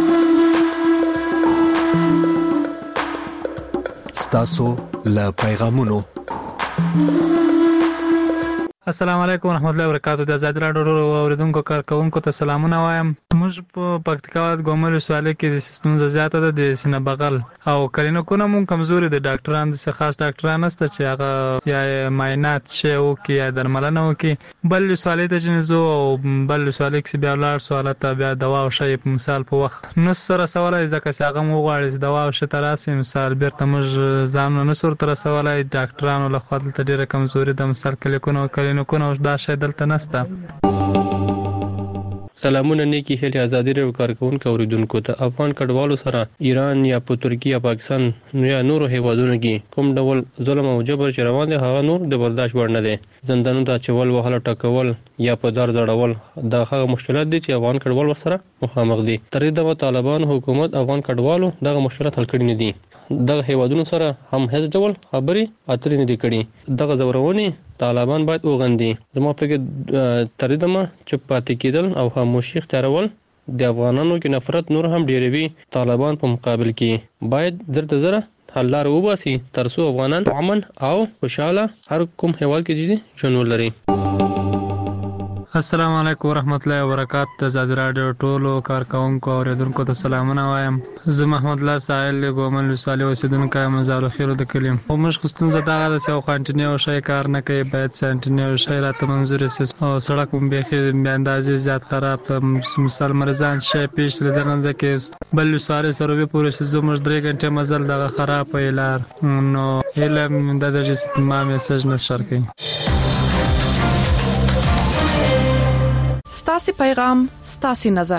ستاسو له پیغامونو. السلام علیکم ورحمت الله وبرکاتہ. د آزاد راډیو اوریدونکو کارکونکو ته سلامونه وایم. موږ په پکتیکا ګومل ولسوالۍ کې د ستونزه زیاته ده د سینه بغل او کلینیکونه مون کمزوري دي. ډاکټران د خاص ډاکټران نشته چې هغه یا معاینات شي او کې یا درملنه وکي. بل ولسوالۍ ته جنزو او بل ولسوالۍ کې بیا ولر سوالات بیا دوا او شی په مثال په وخت نو سره سوالای ځکه چې هغه مو غواړي دوا او شی تراسي مثال بیرته موږ ځان نه سر تر سوالای ډاکټرانو له خپل ته ډیره کمزوري د مثال کلینیکونه نو کو نو دا شی دلته نسته. سلامونه نیکی هلي ازادي رادیو کارکونکو اوریدونکو ته افغان کډوالو سره ایران یا په ترکیه یا پاکستان یا نورو هیوادونو کې کوم ډول ظلم او جبر چې روان دي هغه نور د برداشت وړ نه دي. زندانونو ته چول وهله ټکول یا په دار ځړول دا هغه مشکلات دي چې افغان کډوال سره مخامخ دي. تر دې د طالبان حکومت افغان کډوالو دغه مشکلات حل کړي نه دي. دغه هیوادونو سره هم هیڅ ډول خبري اترې نه دي کړي. دغه زورونی طالبان باید وغندي. زما فکر تر دې ما چې پاتې کېدل او خاموشي اختیارول د افغانانو کې نفرت نور هم ډیروي. طالبان په مقابل کې باید درته زره حل لار وباسي ترڅو افغانان امن او خوشاله هر کوم هیواد کې ژوند ولري. السلام علیکم ورحمت الله وبرکاتہ. د آزاد رادیو ټولو کارکونکو او اوریدونکو ته سلامونه وایم. زه محمد الله سائل ګومل وساله اوسیدونکو مزال خیر د کلیم. او مش خستون زدا غا د سو کانټینیو شای کار نه کوي، باید سنټینیو شای راته منظور سي او سړک هم به به اندازې زیات خراب ته مثال مرزان شای پیش لدغه ځکه بل سواره سروي پورې زموږ درې غنټه مزل دغه خراب ویلار نو علم د دغه ما میسج نشر کوي. ستاسي پیغام ستاسي نظر.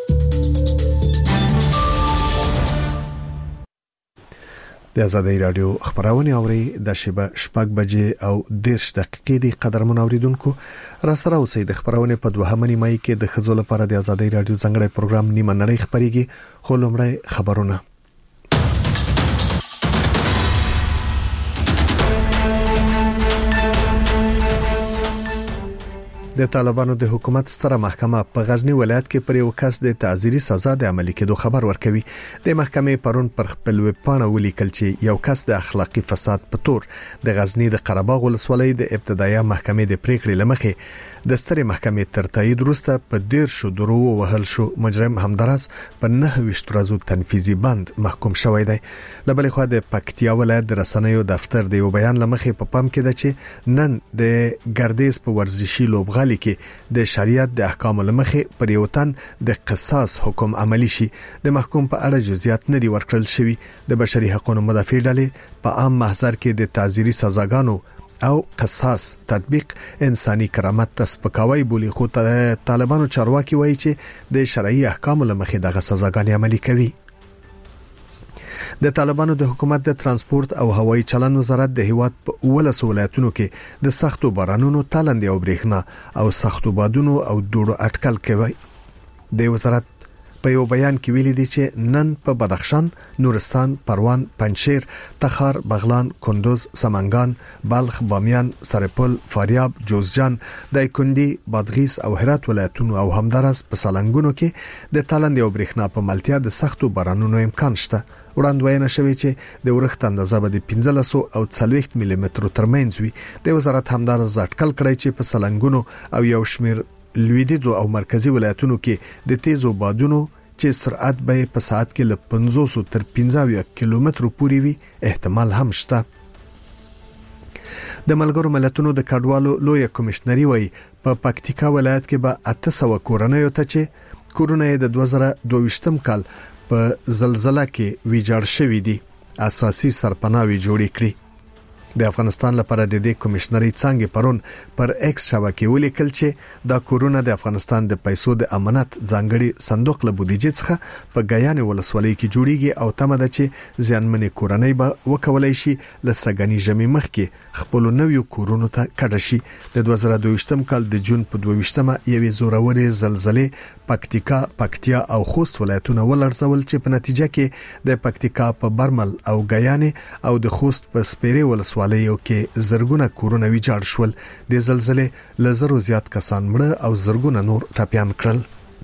د آزادۍ رادیو خبرونه اوري د شبه شپږ بجې او دیرش دقیقې د قدر منوریدونکو را سره اوسې د خبرونه په دوهمنی مای کې د خزو لپاره د آزادۍ رادیو څنګه پروګرام نیمه نړۍ خبريږي. خو لمړی خبرونه. د طالبانو د حکومت ستره محکمه په غزنی ولایت کې پر یو کس د تعزیري سزا د عملي کېدو خبر ورکوي. د محکمې پرون پر خپل ویبپاڼه ولیکل چې یو کس د اخلاقی فساد په تور د غزنی د قرهباغ ولسوالۍ د ابتدایي محکمې د پریکړې لمخې د سترې محکمې تر تایید وروسته په ډیر شو درو وهل شو مجرم همدراز په نه ویشت ورځو تنفيذي بند محکوم شوی دی. لبل خو د پکتیا ولایت د رسنیو دفتر د یو بیان لمخې په پام کې ده چې نن د ګردیز په ورزشي لوبغالي کې د شریعت د احکام لمخې پر یو تن د قصاص حکم عملی شي. د محکوم په اړه جزئیات نه دی ورکړل شوی. د بشري حقوقو مدافع ډلې په عام محضر کې د تعزیري سزاګانو او قصاص تطبیق انساني کرامت ته سپکاوی بولی. خو طالبانو چارواکي وایي چې د شرعي احکام لمخې دغه سزاګانې عملي کوي. د طالبانو د حکومت د ترانسپورت او هوایي چلن وزارت د هیواد په ولس ولایتونو کې د سختو بارانونو تالند او برېښنا او سختو بادونو او دوړو اټکل کوي. د وزارت په یو بیان کې ویلي دي چې نن په بدخشان، نورستان، پروان، پنجشیر، تخار، بغلان، کندوز، سمنګان، بلخ، بامیان، سرپل، فاریاب، جوزجان، دایکندي، بادغیس او هرات ولایتونو او همدارس په سالنګونو کې د تالند او برېښنا په ملتیا د سختو بارانونو امکان شته. وړاندوینه شوې چې د ورښت اندازه به د پنځلس او څلوېښت ملي متر ترمنځ وي. د وزارت همدارس ځټکل کړی چې په سالنګونو او یو شمیر لویدیځو او مرکزی ولایتونو کې د تیزو بادونو چې سرعت به په ساعت کې له پنځوس تر پنځه کیلومترو پورې وي احتمال هم شته. د ملګرو ملتونو د کډوالو لوی کمشنري وایي په پکتیکا ولایت کې به اته سوه کورنۍ ته چې کورونه د دوه زره دوه ویشتم کال په زلزلہ کې ویجاړ شوي دي اساسي سرپناوي جوړې کړې. د افغانستان لپاره د دې کمشنري څنګه پرون پر ایکس شبکې ولیکل چې دا کورونه د افغانستان د پیسو د امانت ځانګړي صندوق له بودیجې څخه په غیان ولسوالۍ کې جوړیږي او تمه ده چې ځانمنې کورنۍ به وکولای شي لسګنی جمع مخ کې خپل نویو کورونو ته کډه شي. د دوه زره دوه ویشتم کال د جون په دوه ویشتمه یوې زورورې زلزلې پکتیکا، پکتیا او خوست ولایتونه ولړزول چې په نتیجه کې د پکتیکا په برمل او غیان او د خوست په سپیرې ولسوالۍ یو کې زرګونه کورونه ویجاړ شول. د زلزلې لزرو زیات کسان مړه او زرګونه نور ټپيان کړل.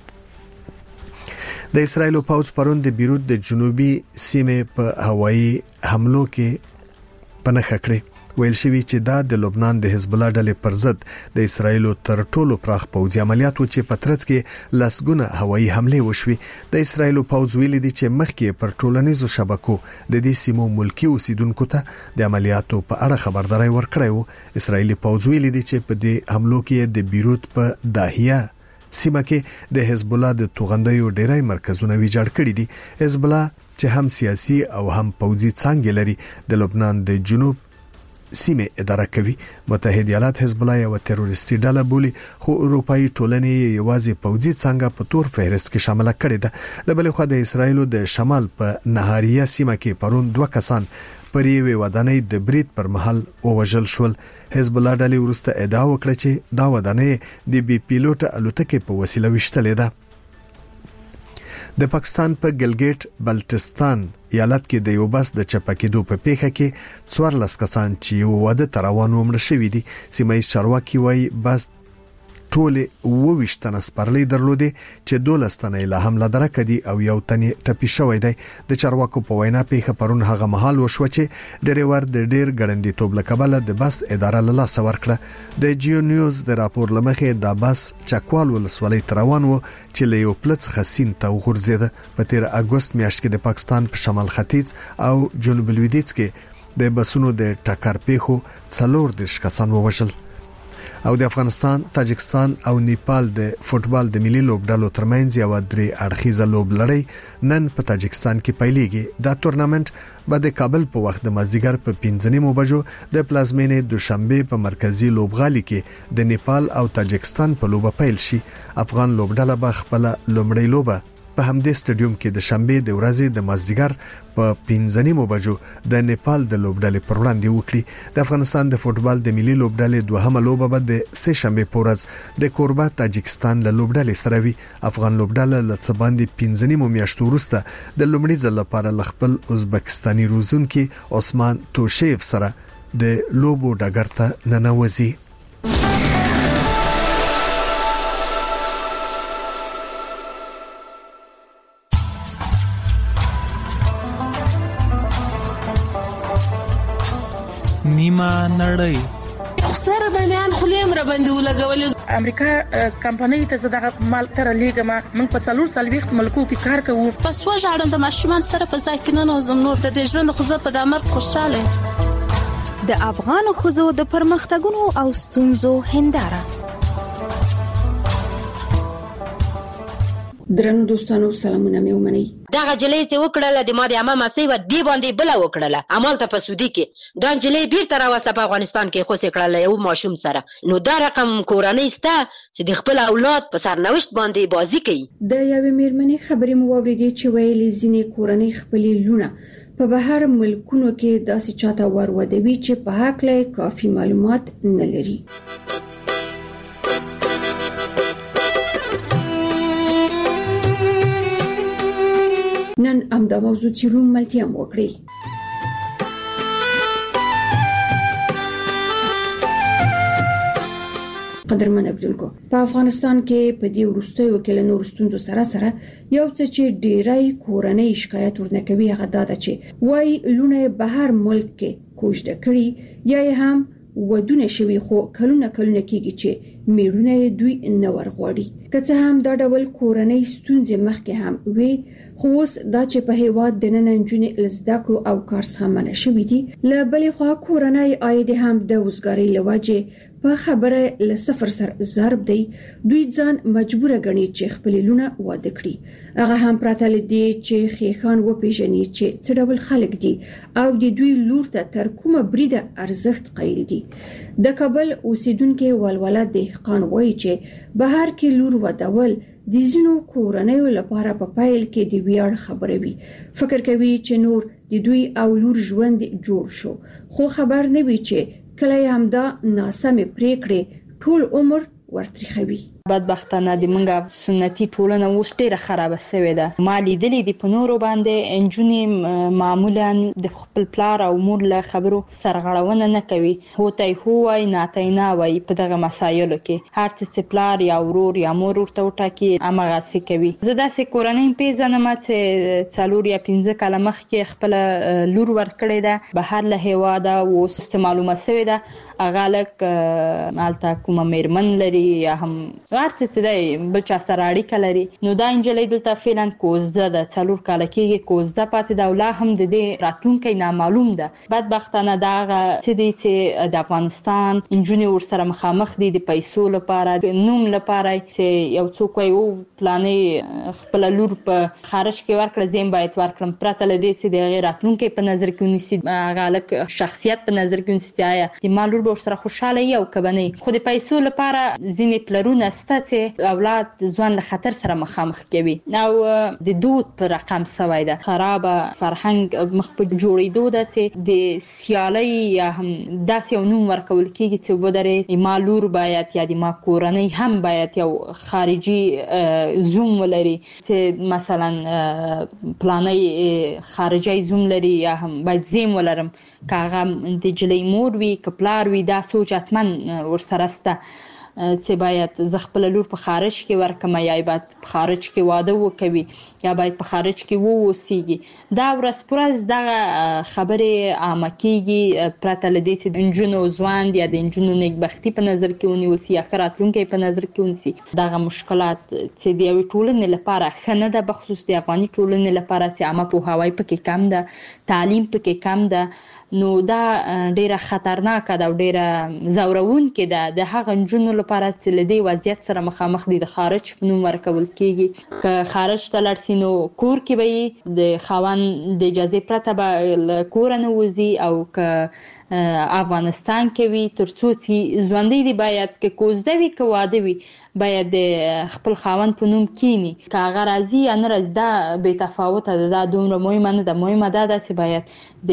د اسرایل پوځ پرون د بیروت د جنوبي سیمې په هوایي حملو کې پنهخ کړې. ویل شوی چې دا د لبنان د حزب الله ډلې پر ضد د اسرایل تر ټولو پراخ پوځي عملیاتو چې په ترڅ کې لسګونه هوایي حمله وشوي. د اسرایل پوځ ویل دي چې مخکې پر ټولنیزو شبکو د دې سیمو ملکی اوسیدونکو ته د عملیاتو په اړه خبرداري ورکړې وو. اسرایلی پوځ ویل دي چې په دې حملو کې د بیروت په داهیه سیمه کې د حزب الله د توغندیو ډیری مرکزونه ویجاړ کړي دي. حزب الله چې هم سیاسي او هم پوځي څنګه لري د لبنان د جنوب سیمه اداره کوي. متحده ایالات حزب الله یو تروریستي ډله بولي خو اروپאי ټولنې یوازې پوځي څنګه په تور فهرست کې شامل کړي ده. لبل خو د اسرایل د شمال په نهاریه سیمه کې پرون دوه کسان پر یوې ودانۍ د برید پر مهال ووژل شول. حزب الله ډلې ورسته ادعا وکړه چې دا ودانۍ د بي پیلوټ الوتکې په وسیله وشتلې ده. د پاکستان په ګلګیټ بلتستان ایالت کې د یو بس د چپکېدو په پیښه کې څوارلس کسان چې یو واده تر روان ومړ شوي دي. سیمه ییز چارواکي وایي بس ټوله وویشت تنه سپرلي درلودي چې دولس تنه له حمله درکه دي او یو تنه ټپي شوی دی. د چارواکو په وینا پیښه پرون هغه مهال وشو چې ډریور د ډیر ګړندې توب لکبله د بس اداره له لاس ورکړه. د جیو نیوز د راپور لمخې د بس چکوال ولسوالۍ تروان وو چې له یو پلڅ خسین ته وغورځیده. په تیر اگست میاشت کې د پاکستان په شمال ختیځ او جنوب لویدیځ کې د بسونو د ټکر پیښو څلور دیرش کسان ووژل. او د افغانستان، تاجکستان او نیپال د فوتبال د ملي لوبډلو ترمنځ یو درې اړخیزه لوب لړۍ نن په تاجکستان کې پیلېږي. دا تورنمنت به د کابل په وخت د مازدیګر په پنځه نیمو بجو د پلازمینې دوشنبه په مرکزی لوبغالي کې د نیپال او تاجکستان په لوبه پیل شي. افغان لوبډله به خپل لومړی لوبه په همدې سټډیوم کې د شنبه د ورځې د مازدیګر په پنځه نیمو بجو د نیپال د لوبډلې پر وړاندې وکړي. د افغانستان د فوتبال د ملي لوبډلې دوهمه لوبه به د سه شنبه په ورځ د کوربه تاجکستان له لوبډلې سره وي. افغان لوبډله له څه باندې پنځه نیمو میاشتو وروسته د لومړي ځل لپاره ل خپل ازبکستاني روزونکي عثمان توشیف سره د لوبو ډګر ته ننوځي. نیمه نړۍ سره د میان خلیم را باندې ولګول. امریکا کمپنۍ ته زده مال تر لیګما موږ په څلور سال وخت ملکو کې کار کوو. پس وژاړم د ماشومان سره په ځای کې نه نوزم نور د ژوند خو زه په دامر خوشاله. د افغان خزو د پرمختګونو او ستونزو هنداره. درنو دوستانو سلامونه مې ومنئ. دغه جلې ته وکړه د ماده عامه مسي و دی باندې بل وکړه عمل ته په سودی کې دا جلې بیرته راوسته په افغانستان کې خو سې کړل یو ماشوم سره. نو دا رقم کورنۍ ستا چې د خپل اولاد په سرنوشت باندې بازی کوي. د یوې میرمنې خبرې مو واوریدې چې ویلي ځینې کورنۍ خپل لونه په بهر ملکونو کې داسې چاته ورودوي چې په حق له کافي معلومات نه لري. نن امدا موضوع چې روم ملتيام وکړي. قدرمن اوریدونکو، په افغانستان کې په دې وروستیو کې له نور ستونزو سره سره یو څه چې ډیری کورنۍ شکایت ورنکوي هغه دا ده چې وای لونه بهر ملک کې کوژده کړي یا هم ودونه شوی خو کلونه کلونه کېږي چې میړونه دوی نه ورغوړي. که څه هم دا ډول کورنۍ ستونزې مخکې هم وي خو اوس دا چې په هیواد د نن نجونې لزده کړو او کار څخه منع شوي دي. له بلې خوا کورنۍ عاید هم د وزګارۍ لوجه په خبره له صفر سر ضرب دی. دوی ځان مجبور غني چې خپل لونه واده کړي. هغه هم پراته لدی چې خېخان و پیژني چې څه ډول خلک دي او د دوی لور ته تر کومه بریده ارزښت قایل دي. د کابل اوسیدونکو ولوله دهقان وایي چې بهر کې لور ودول د زینو کورنۍ لپاره په پایل کې د ویاړ خبره وي. فکر کوي چې نور د دوی او لور ژوند جوړ شو خو خبر نه وي چې کله هم دا ناسمه پریکړې ټول عمر ورتريخوي. بدبختانه د منګه سنتي ټولنه اوس ډیره خراب شوې ده. ما لیدلې د پنورو باندې انجونې معمولا د خپل پلار او مور له خبرو سرغړونه نه کوي. هوتای هوای ناتای نه وای په دغه مسایلو کې هر څه پلار یا ورور یا مور ورته وټاکي امغه سي کوي. زه داسې کورنۍ پیژنم چې څلور یا پنځه کاله مخکې خپل لور ورکړې ده بهر له هواده او معلومه شوې ده اغالک مالته کومه میرمن لري یا هم ورته سده بل چا سره اړیکه لري. نو دا انجلې دلته فعلا کوزده ده څلور کال کېږي کوزده پاتې ده او لا هم د دې راتلونکي نامعلوم ده. بدبختانه دا هغه څه دي چې د افغانستان انجونې ورسره مخامخ دي د پیسو لپاره د نوم لپاره چې یو څوک یو پلانې خپل لور په خارج کې ورکړه زم باید ورکړم پرته لدې چې د غیر راتلونکي په نظر کې ونیسي غالک شخصیت په نظر کې ونیسي آیا د مالور به سره خوشاله یو کبنی خو د پیسو لپاره ځینې پلرونه ستاسو اولاد ځوان له خطر سره مخامخ کوي. او د دود پر رقم سوي ده خراب فرهنګ مخ په جوړېدو ده چې د سیالي یا هم داسې یو نوم ورکول کېږي چې ودرې مالور باید یا د ما کورنۍ هم باید یو خارجي زوم ولري چې مثلا پلانې خارجي زوم لري یا هم باید زم ولرم کاغه د جلې مور وی کپلار وی دا سوچ اتمن ورسره سته. چې باید ز خپل لور په خارج کې ورکم یا باید په خارج کې واده وکوي یا باید په خارج کې ووسیږي دا ورځ پرځ دغه خبره عامه کیږي پرته لدې چې د انجونو ځوان یا د انجونو نیکبختي په نظر کې ونیول سي یا راتلونکي په نظر کې ونیسي دغه مشکلات چې د یوې ټولنې لپاره ښه نه ده بخصوص د افغاني ټولنې لپاره چې عامه پوهاوی پکې کم ده تعلیم پکې کم ده نو دا ډیره خطرناکه ده او ډیره زورونکې ده د هغه نجونو لپاره چې له دې وضعیت سره مخامخ دي د خارج په نوم ورکول کیږي که خارج ته لاړ سي نو کور کې به د خاوند د اجازه پرته به له کوره نه وځي او که افغانستان کې وي ترڅو چې ژوندۍ دي باید که کوزده وي که واده وي باید د خپل خاوند په نوم کینی که هغه راځي یا نه راځي دا بې تفاوته ده دا دومره مهمه نه ده مهمه دا ده چې باید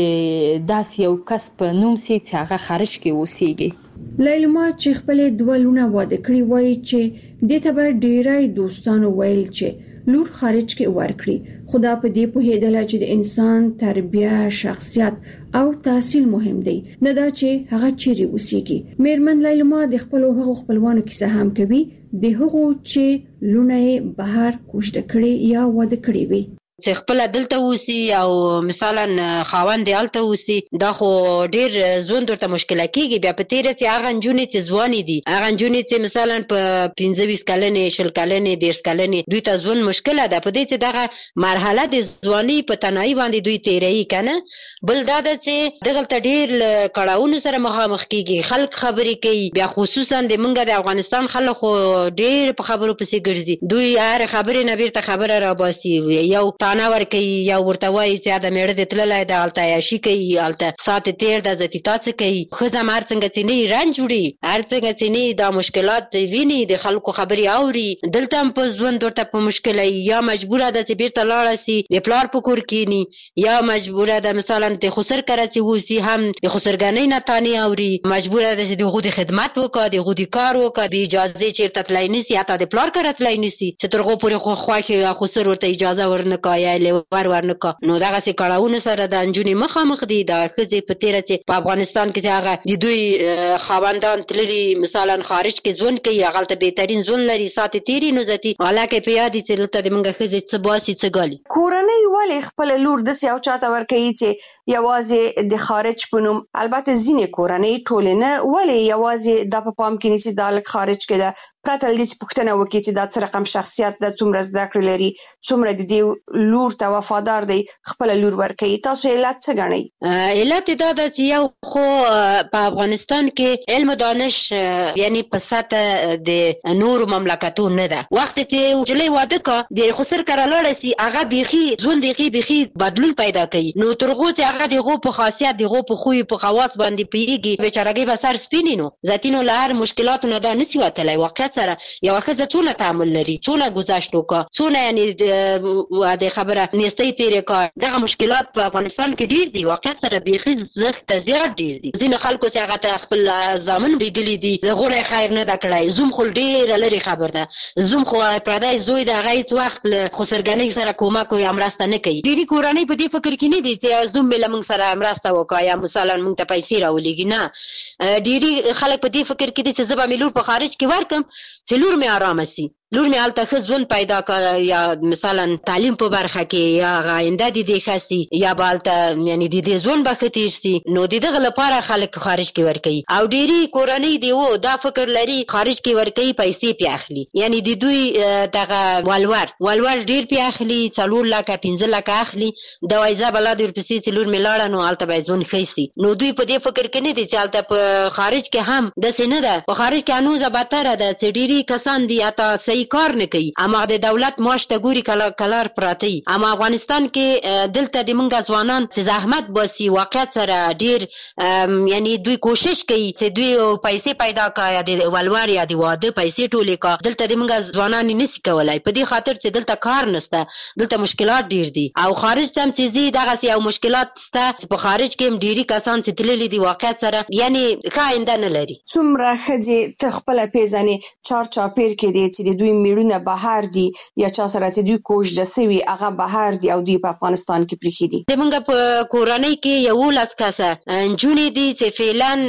د داسې یو کس په نوم سي چې هغه خارج کې اوسیږي لیلما چې خپل دوه لونه واده کړی وایي چې دې ته به ډیری دوستانو ویل چې لور خارج کې ورکړي خدا په دې په هیدله چې د انسان تربیه شخصیت او تحصیل مهم دی نه دا چې هغه چیرې اوسېږي میرمن لیلما د خپل هغو خپلوانو کیسه هم کوي د هغو چې لونه بهر کوشده کړي یا واده کړي وي چې خپل دلته ووسی او مثلا خاوند دلته ووسی دا خو ډیر ژوند ورته مشکله کیږي بیا په تیره چې هغه نجونې چې ځواني دي هغه نجونې چې مثلا په پنځه ویشت کلنې شل کلنې دېرش کلنې دوی ته ژوند مشکله ده په دې چې دغه مرحله د ځواني په تنهایی باندې دوی تیروي کنه بل دا ده چې دغلته ډیر کړهونو سره مخامخ کیږي خلک خبرې کوي بیا خصوصا د منګه د افغانستان خلک خو ډیر په خبرو پسې ګرځي دوی هر خبرې نه بیرته خبره را باسي یو تانه ور کوي یا ورته وایي چې دا میړه د تللی د هلته عیاشي کوي هلته ساعت تیر د زتیتا څه کوي ښځه هم هر څنګه چې نه رنج وړي هر څنګه چې نه دا مشکلات ویني د خلکو خبرې اوري دلته هم په ژوند ورته په مشکله یا مجبوره ده چې بیرته لاړه سي د پلار په کور کینی یا مجبوره ده مثلا د خسر کره چې ووسي هم د خسرګنۍ نه تانې اوري مجبوره ده چې د هغو د خدمت وکړه د هغو د کار وکړه بې اجازې چېرته تللی نه سي حتی د پلار کره تللی نه سي چې تر هغو پورې خوښې خسر ورته اجازه ورنکړه یا ور ورنکا نو دغه سي کړهونه سره د انجونې مخامخ دي د ښځې په تیره چې په افغانستان کې چې هغه د دوی خاوندان تللي مثلا خارج کې ژوند کوي هغه هلته بهترین ژوند لري ساعتې تیري نو زتي حالکه په یاد چې دلته د موږ ښځې څه باسي څه ګالي کورنۍ ولې خپل لور داسې یو چاته ورکوي چې یوازې د خارج په نوم البته ځینې کورنۍ ټولې نه ولې یوازې دا په پام کې نیسي دا لږ خارج کې ده پرته له دې چې پوښتنه وکړي چې دا څه رقم شخصیت ده څومره زده کړې لري څومره د دې لور ته وفادار دی خپل لور ورکوي تاسو علت څه ګڼئ علت دا ده چې یو خو په افغانستان کې علم و دانش یعنی په سطح د نورو مملکتونو نه ده وخت چې نجلۍ واده کړه د خسر کره لاړه سي هغه بیخي ژوند بیخي بیخي بدلون پیدا کوي نو تر هغو چې هغه د هغو په خاصیت د هغو په خوی په خواص باندې پوهېږي بیچارګۍ به سر سپینې نو ذاتي نو له هر مشکلاتو نه دا نسي وتلی واقعیت سره یوه ښځه څونه تعامل لري څونه ګذشت وکړه څونه یعنې د خبره نیستۍ تېرې کړه دغه مشکلات په افغانستان کې ډېر دي واقعیت سره بیخي زښته زیات ډېر دي ځینې خلکو چې هغه ته خپل زامن لیدلي دي د هغو نه یې خیر نه ده کړی زوم خو ډېره لرې خبر ده زوم خو پردی زوی د هغه هېڅ وخت له خسرګنۍ سره کومک یا مرسته نه کوي ډېرې کورنۍ په دې فکر کې نه دي چې زوم مې له موږ سره مرسته وکړه یا مثلا موږ ته پیسې راولېږي نه ډېرې خلک په دې فکر کې دي چې زه به مې لور په خارج کې ورکړم چې لور مې ارامه سي لور مې هلته ښه ژوند پیدا کړه یا مثلا تعلیم په برخه کې یا آینده د دې ښه سي یا به هلته یعنې د دې ژوند به ښه تېر سي نو د دغه لپاره خلک خارج کې ورکوي او ډېرې کورنۍ دی و دا فکر لري خارج کې ورکوي پیسې پې اخلي یعنې د دوی دغه ولور ولور ډېر پې اخلي څلور لکه پنځه لکه اخلي دا وایي زه به لا د ورپسې چې لور مې لاړه نو هلته به یې ژوند ښه سي نو دوی په دې فکر کې نه دي چې هلته په خارج کې هم داسې نه ده په خارج کې هنوزه بدتره ده چې ډېرې کسان دي حتی صحیح کار نه کوي اما د دولت معاش ته ګوري کلار پراته وي اما افغانستان کې دلته د موږ ځوانان چې زحمت باسي واقعیت سره ډېر یعنې دوی کوشش کوي چې دوی پیسې پیدا کړه یا د ولور یا د واده پیسې ټولې کړه دلته د موږ ځوانان یې نسي کولی په دې خاطر چې دلته کار نشته دلته مشکلات ډېر دي او خارج ته هم چې ځي دغسې یو مشکلات شته چې په خارج کې هم ډېري کسان چې تللي دي واقعیت سره یعنې ښه آینده نه لري څومره ښځې ته خپله پېژنې چار چاپېر کې دی چې د دوی دوی میړونه بهر دي یا چا سره چې دوی کوژده سوي هغه بهر دي او دوی په افغانستان کې پریخي دي. زمونږ په کورنۍ کې یو لاس کاسه جونې دي چې فعلن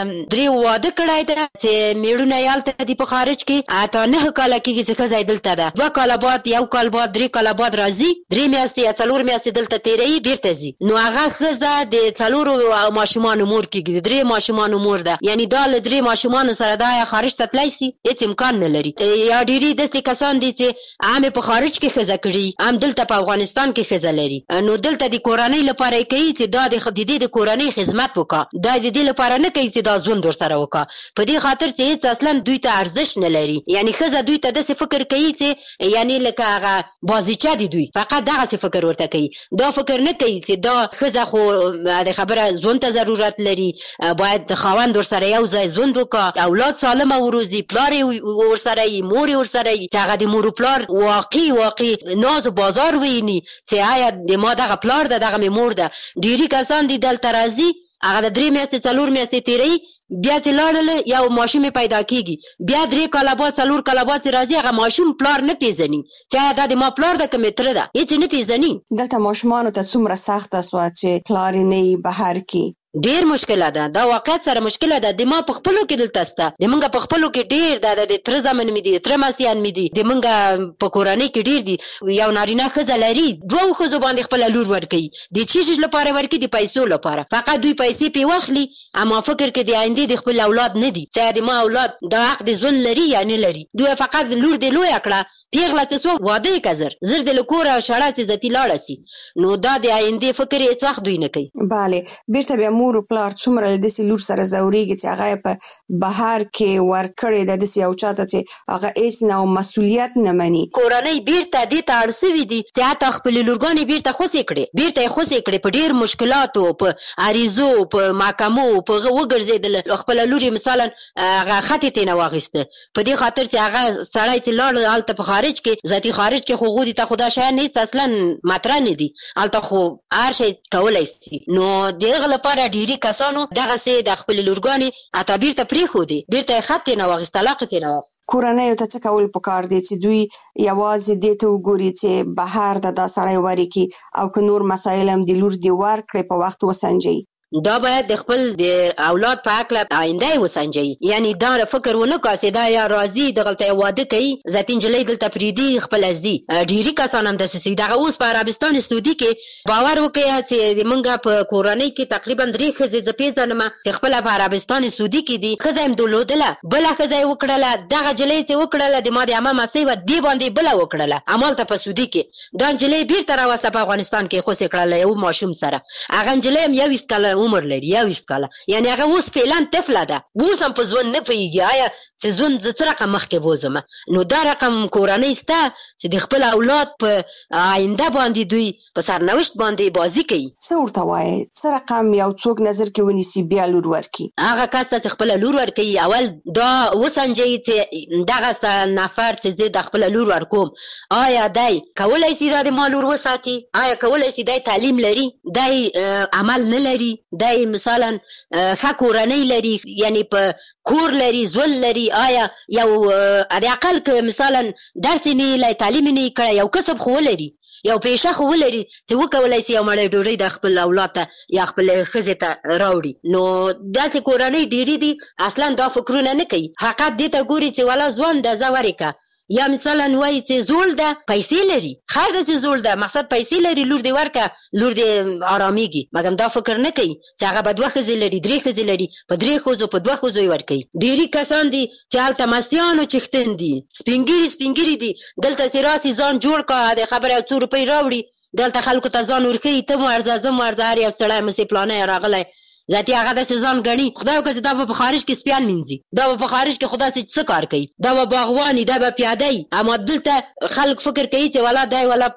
درې واده کړای ده چې میړونه یالته دي په خارج کې اته نه کال کې چې ښځه دلته ده دوه کال بعد یو کال بعد درې کال بعد راځي درې میاشتې یا څلور میاشتې دلته تیروي بیرته ځي نو هغه ښځه د څلورو ماشومانو مور کېږي د درې ماشومانو مور ده یعنی دا له درې ماشومانو سره دا یا خارج ته تللی سي هېڅ امکان نه لري. یا ډېرې داسې کسان دي چې هم په خارج کې ښځه کړي هم دلته په افغانستان کې ښځه لري نو دلته د کورنۍ لپاره یې کوي چې دا د دې د کورنۍ خدمت وکړه دا د دې لپاره نه کوي چې دا ژوند ورسره وکړه په دې خاطر چې هېڅ اصلا دوی ته ارزښت نه لري یعنی ښځه دوی ته داسې فکر کوي چې یعنی لکه هغه بازیچه دي دوی فقط دغسې فکر ورته کوي دا فکر نه کوي چې دا ښځه خو د خبره ژوند ته ضرورت لري باید د خاوند ورسره یو ځای ژوند وکړه اولاد سالمه وروزي پلار یې ورسره وي مور یې ورسره وي چې هغه د مور و پلار واقعي واقعي ناز و بازار ویني چې آیا د ما دغه پلار ده دغه مې مور ده. ډېرې کسان دي دلته راځي هغه د درې میاشتې څلور میاشتې تیروي بیا چې لاړله یو ماشوم پیدا کیږي بیا درې کاله بعد څلور کاله بعد چې راځي هغه ماشوم پلار نه پیژني چې دا د ما پلار ده که مې تره ده هېڅ نه پیژني. دلته ماشومانو ته څومره سخته سوه چې پلار یې نه وي بهر کې ډیر مشکله ده دا واقعیت سره مشکله ده د ما په خپلو کې دلته سته د موږ په خپلو کې ډیر ده د تره زامن مې دي تره ماسیان مې دي د موږ په کورنۍ کې ډیر دي یو نارینه ښځه لري دوو ښځو باندې خپله لور ورکوي د څه شي لپاره ورکوي د پیسو لپاره فقط دوی پیسې پې واخلي اما فکر کې د آیندې د خپل اولاد نه دي چې د ما اولاد دا حق د ژوند لري یا نه لري دوی فقط لور دې لویه کړه پیغله چې څوک واده یې که زر زر دې له کوره شړه چې ذاتي لاړه سي نو دا د آیندې فکر هېڅ وخت دوی نه کوي. بله بیرته بیا مور و پلار څومره له داسې لور سره ځورېږي چې هغه یې په بهر کې ورکړې ده داسې یو چا ته چې هغه هېڅ نه مسؤلیت نه مني کورنۍ بیرته دې ته اړ سوي دي چې حتی خپلې لورګانې بیرته خوسې کړې بیرته یې خوسې کړې په ډېر مشکلاتو په عریضو په محکمو په هغه وګرځېدله خپله لور یې مثلا هغه خط یې ترېنه واخیسته په دې خاطر چې هغه سړی چې لاړ هلته په خارج کې ذاتي خارج کې خو هغو دي ته خو دا شیان هېڅ اصلا مطرح نه دي هلته خو هر شی کولی سي نو د هغه لپاره ډېرې کسانو دغسې د خپلې لورګانې حتی بیرته پرېښودې بیرته یې خط ترېنه واخیست طلاق یې ترېنه واخیست. کورنیو ته څه کول پکار دي چې دوی یوازې دې ته وګوري چې بهر د دا سړی ورکړي او که نور مسایل هم د لور دې ورکړي په وخت وسنجوي دا باید د خپل د اولاد په هکله آینده یې وسنجوي یعنی دا فکر ونه کړه چې دا یا راځي دغلته یې واده کوي ذاتي نجلۍ دلته پرېږدي خپله ځي ډېرې کسان هم داسې سوي دغه اوس په عربستان سعودي کې باور وکړه چې زمونږ په کورنۍ کې تقریبا درې ښځې زه پېژنم چې خپله په عربستان سعودي کې دي ښځه یې درلودله بله ښځه یې وکړله دغه نجلۍ چې وکړله د ما د عمه مسۍ وه دې باندې بله وکړله همالته په سعودي کې دا نجلۍ بېرته راوسته په افغانستان کې خوسې کړله یو ماشوم سره هغه نجلۍ هم یویشت کاله عمر لري یویشت کاله یعنی هغه اوس فعلا طفله ده اوس هم په ژوند نه پوهېږي آیا چې ژوند زه څه رقم مخکې بوځم نو دا رقم کورنۍ سته چې د خپل اولاد په آینده باندې دوی په سرنوشت باندې بازي کوي. څه ورته وایې څه رقم یو څوک نظر کې ونیسي بیا لور ورکړي هغه کس ته چې خپله لور ورکوي اول دا وسنجوي چې دغه نفر چې زه د خپله لور ورکوم آیا دی کولی سي دا د ما لور وساتي آیا کولی سي دی تعلیم لري دی عمل نه لري دی مثلا ښه کورنۍ لري یعنی په کور لري ژوند لري آیا یو د اقل که مثلا درس یې نه یې تعلیم یې نه یې کړی یو کسب خو ولري یو پیشه خو ولري چې وکولی سي یو مړی ډوډۍ د خپل اولاد ته یا خپلې ښځې ته راوړي نو داسې کورنۍ ډېرې دي اصلا دا فکرونه نه کوي حقیقت دې ته ګوري چې والا ځوان ده ځه ورې یا مثلا وایي چې زوړ ده پیسې لري خیر ده چې زوړ ده مقصد پیسې لري لور دې ورکه لور دې آرامیږي مګر دا فکر نه کوي چې هغه به دوه ښځې لري درې ښځې لري په درې ښځو په دوه ښځو یې ورکوي. ډېرې کسان دي چې هلته مستیانو چښتن دي سپین ږیري سپین ږیري دي دلته چې راسي ځان جوړ کړه د خبره یو څو روپۍ راوړي دلته خلکو ته ځان ورښیي ته مو ارځه زه مو ارځه هر یو سړی مسې پلانی راغلی ذاتي هغه داسې ځان ګڼي خدای وکړه چې دا به په خارج کې سپیان مینځي دا به په خارج کې خو داسې څه کار کوي دا به باغواني دا به پیاده وي اما دلته خلک فکر کوي چې والا دی والا په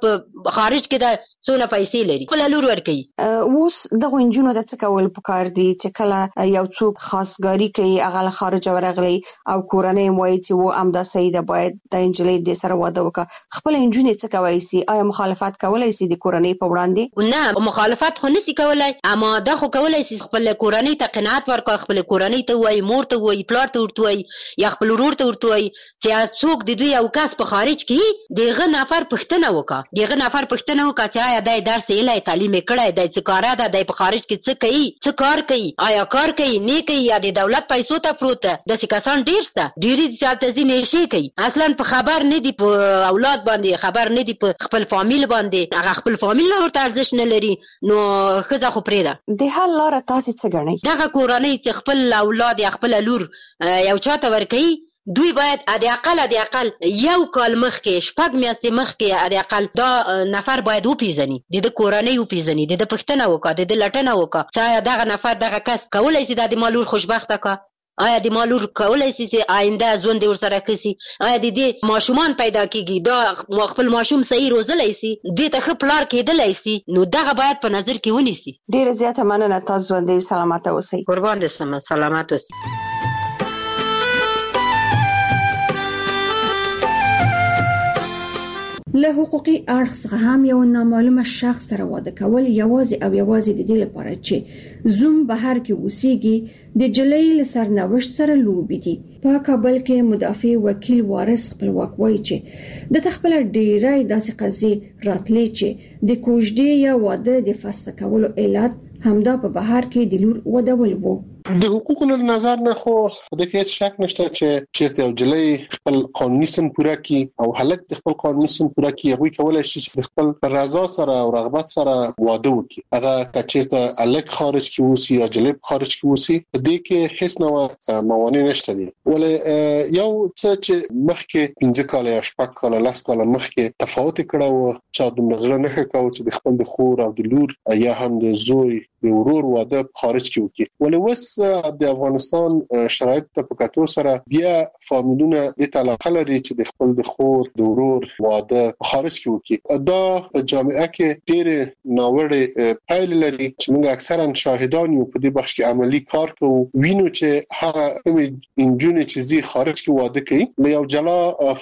خارج کې د څونه پیسې لري خپل لور ورکي. اوس دغه انجونو د څه کول پکار دي چې کله یو څوک خاصګاری کوي هغه له خارج ورغلی او کورنۍ موي چې و امدا سیده باید د انجلۍ د سره واده وکړه خپل انجونې څه کوي سي آیا مخالفت کولای سي د کورنۍ په وړاندې؟ نه مخالفت خو نسی کولای اما دا خو کولای سي خپل کورنۍ ته قناعت ورکړي خپل کورنۍ ته وای مور ته وای پلار ته ورته وای یا خپل ورور ته ورته وای چې څوک د دوی یو کس په خارج کې دغه نفر پښتنه وکړه دغه نفر پښتنه وکړه چې آیا د درس یې تعلیم کړای د څه کار ده د په خارج کې څه کوي څه کار کوي آیا کار کوي نه کوي یا د دولت پیسو ته پروت ده د سکاسان ډیر ست ډیری ځاتې نشي کوي اصلا په خبر نه دی په اولاد باندې خبر نه دی په خپل فامیل باندې هغه خپل فامیل ورته ارزښت نه لري نو خزه خو پرېده د حل لار تاسو څه غنئ دغه کورنۍ چې خپل اولاد یا خپل لور یو چاته ورکړي دوی باید ادي اقل ادي اقل یو کال مخکې شپږ میاشتې مخکې ادي اقل دا نفر باید وپیژني د د کورنۍ وپیژني د پښتنه وکړه د لټنه وکړه چې دغه نفر دغه کس کولای شي د مالور خوشبخته کا آیا د مالور کولای شي چې آینده ژوند ورسره کسي آیا د دې ماشومان پیدا کیږي دا خپل ماشوم صحیح روزلای شي د ته خپلار کېدلای شي نو دغه باید په نظر کې ونیسي. ډیر زیاته مننه تاسو ژوند سلامت اوسئ. قربان دې سم سلامت اوسئ. له حقوقي اړخ څخه هم یو نامعلومه شخص سره واده کول یوازې او یوازې د دې لپاره چې زوم بهر کې وسیږي د جلۍ له سرنوشت سره لوبي دي. په کابل کې مدافع وکیل وارث خپلواک وایي چې د تخپل ډیرای داسې قضیې راتلې چې د کوژدې یا واده د فسخ کولو علت همدا په بهر کې د لور ودول وو. د حقوقو له نظر نه خو د هیڅ شک نشته چې چیرته یو جلۍ خپل قانوني سن پوره کړي او هلک د خپل قانوني سن پوره کړي هغه کولای شي چې خپل رضا سره او رغبت سره واده وکړي. هغه چیرته هلک خارج کې وسی یا جلۍ خارج کې وسی د دې کې هیڅ نوع موانع نشته دي. ولې یو څه چې مخکې پنځه کال یا شپږ کال لاس کال مخکې تفاوت کړو چې د نظر نه ښکاو چې د خپل د خور او د لور یا هم د زوی د ورور واده خارج کې وکړي. ولې وس د افغانستان شرایط په کتو سره بیا فامیلونه د تعلق لري چې د خپل د خور د ورور واده خارج کې وکړي. دا په جامعه کې ډېر ناوړه پایلې لري چې موږ اکثرا شاهدان یو په دې بخش کې عملی کار کوو وینو چې هغه انجونې چې زی خارج کې واده کوي له یو جلا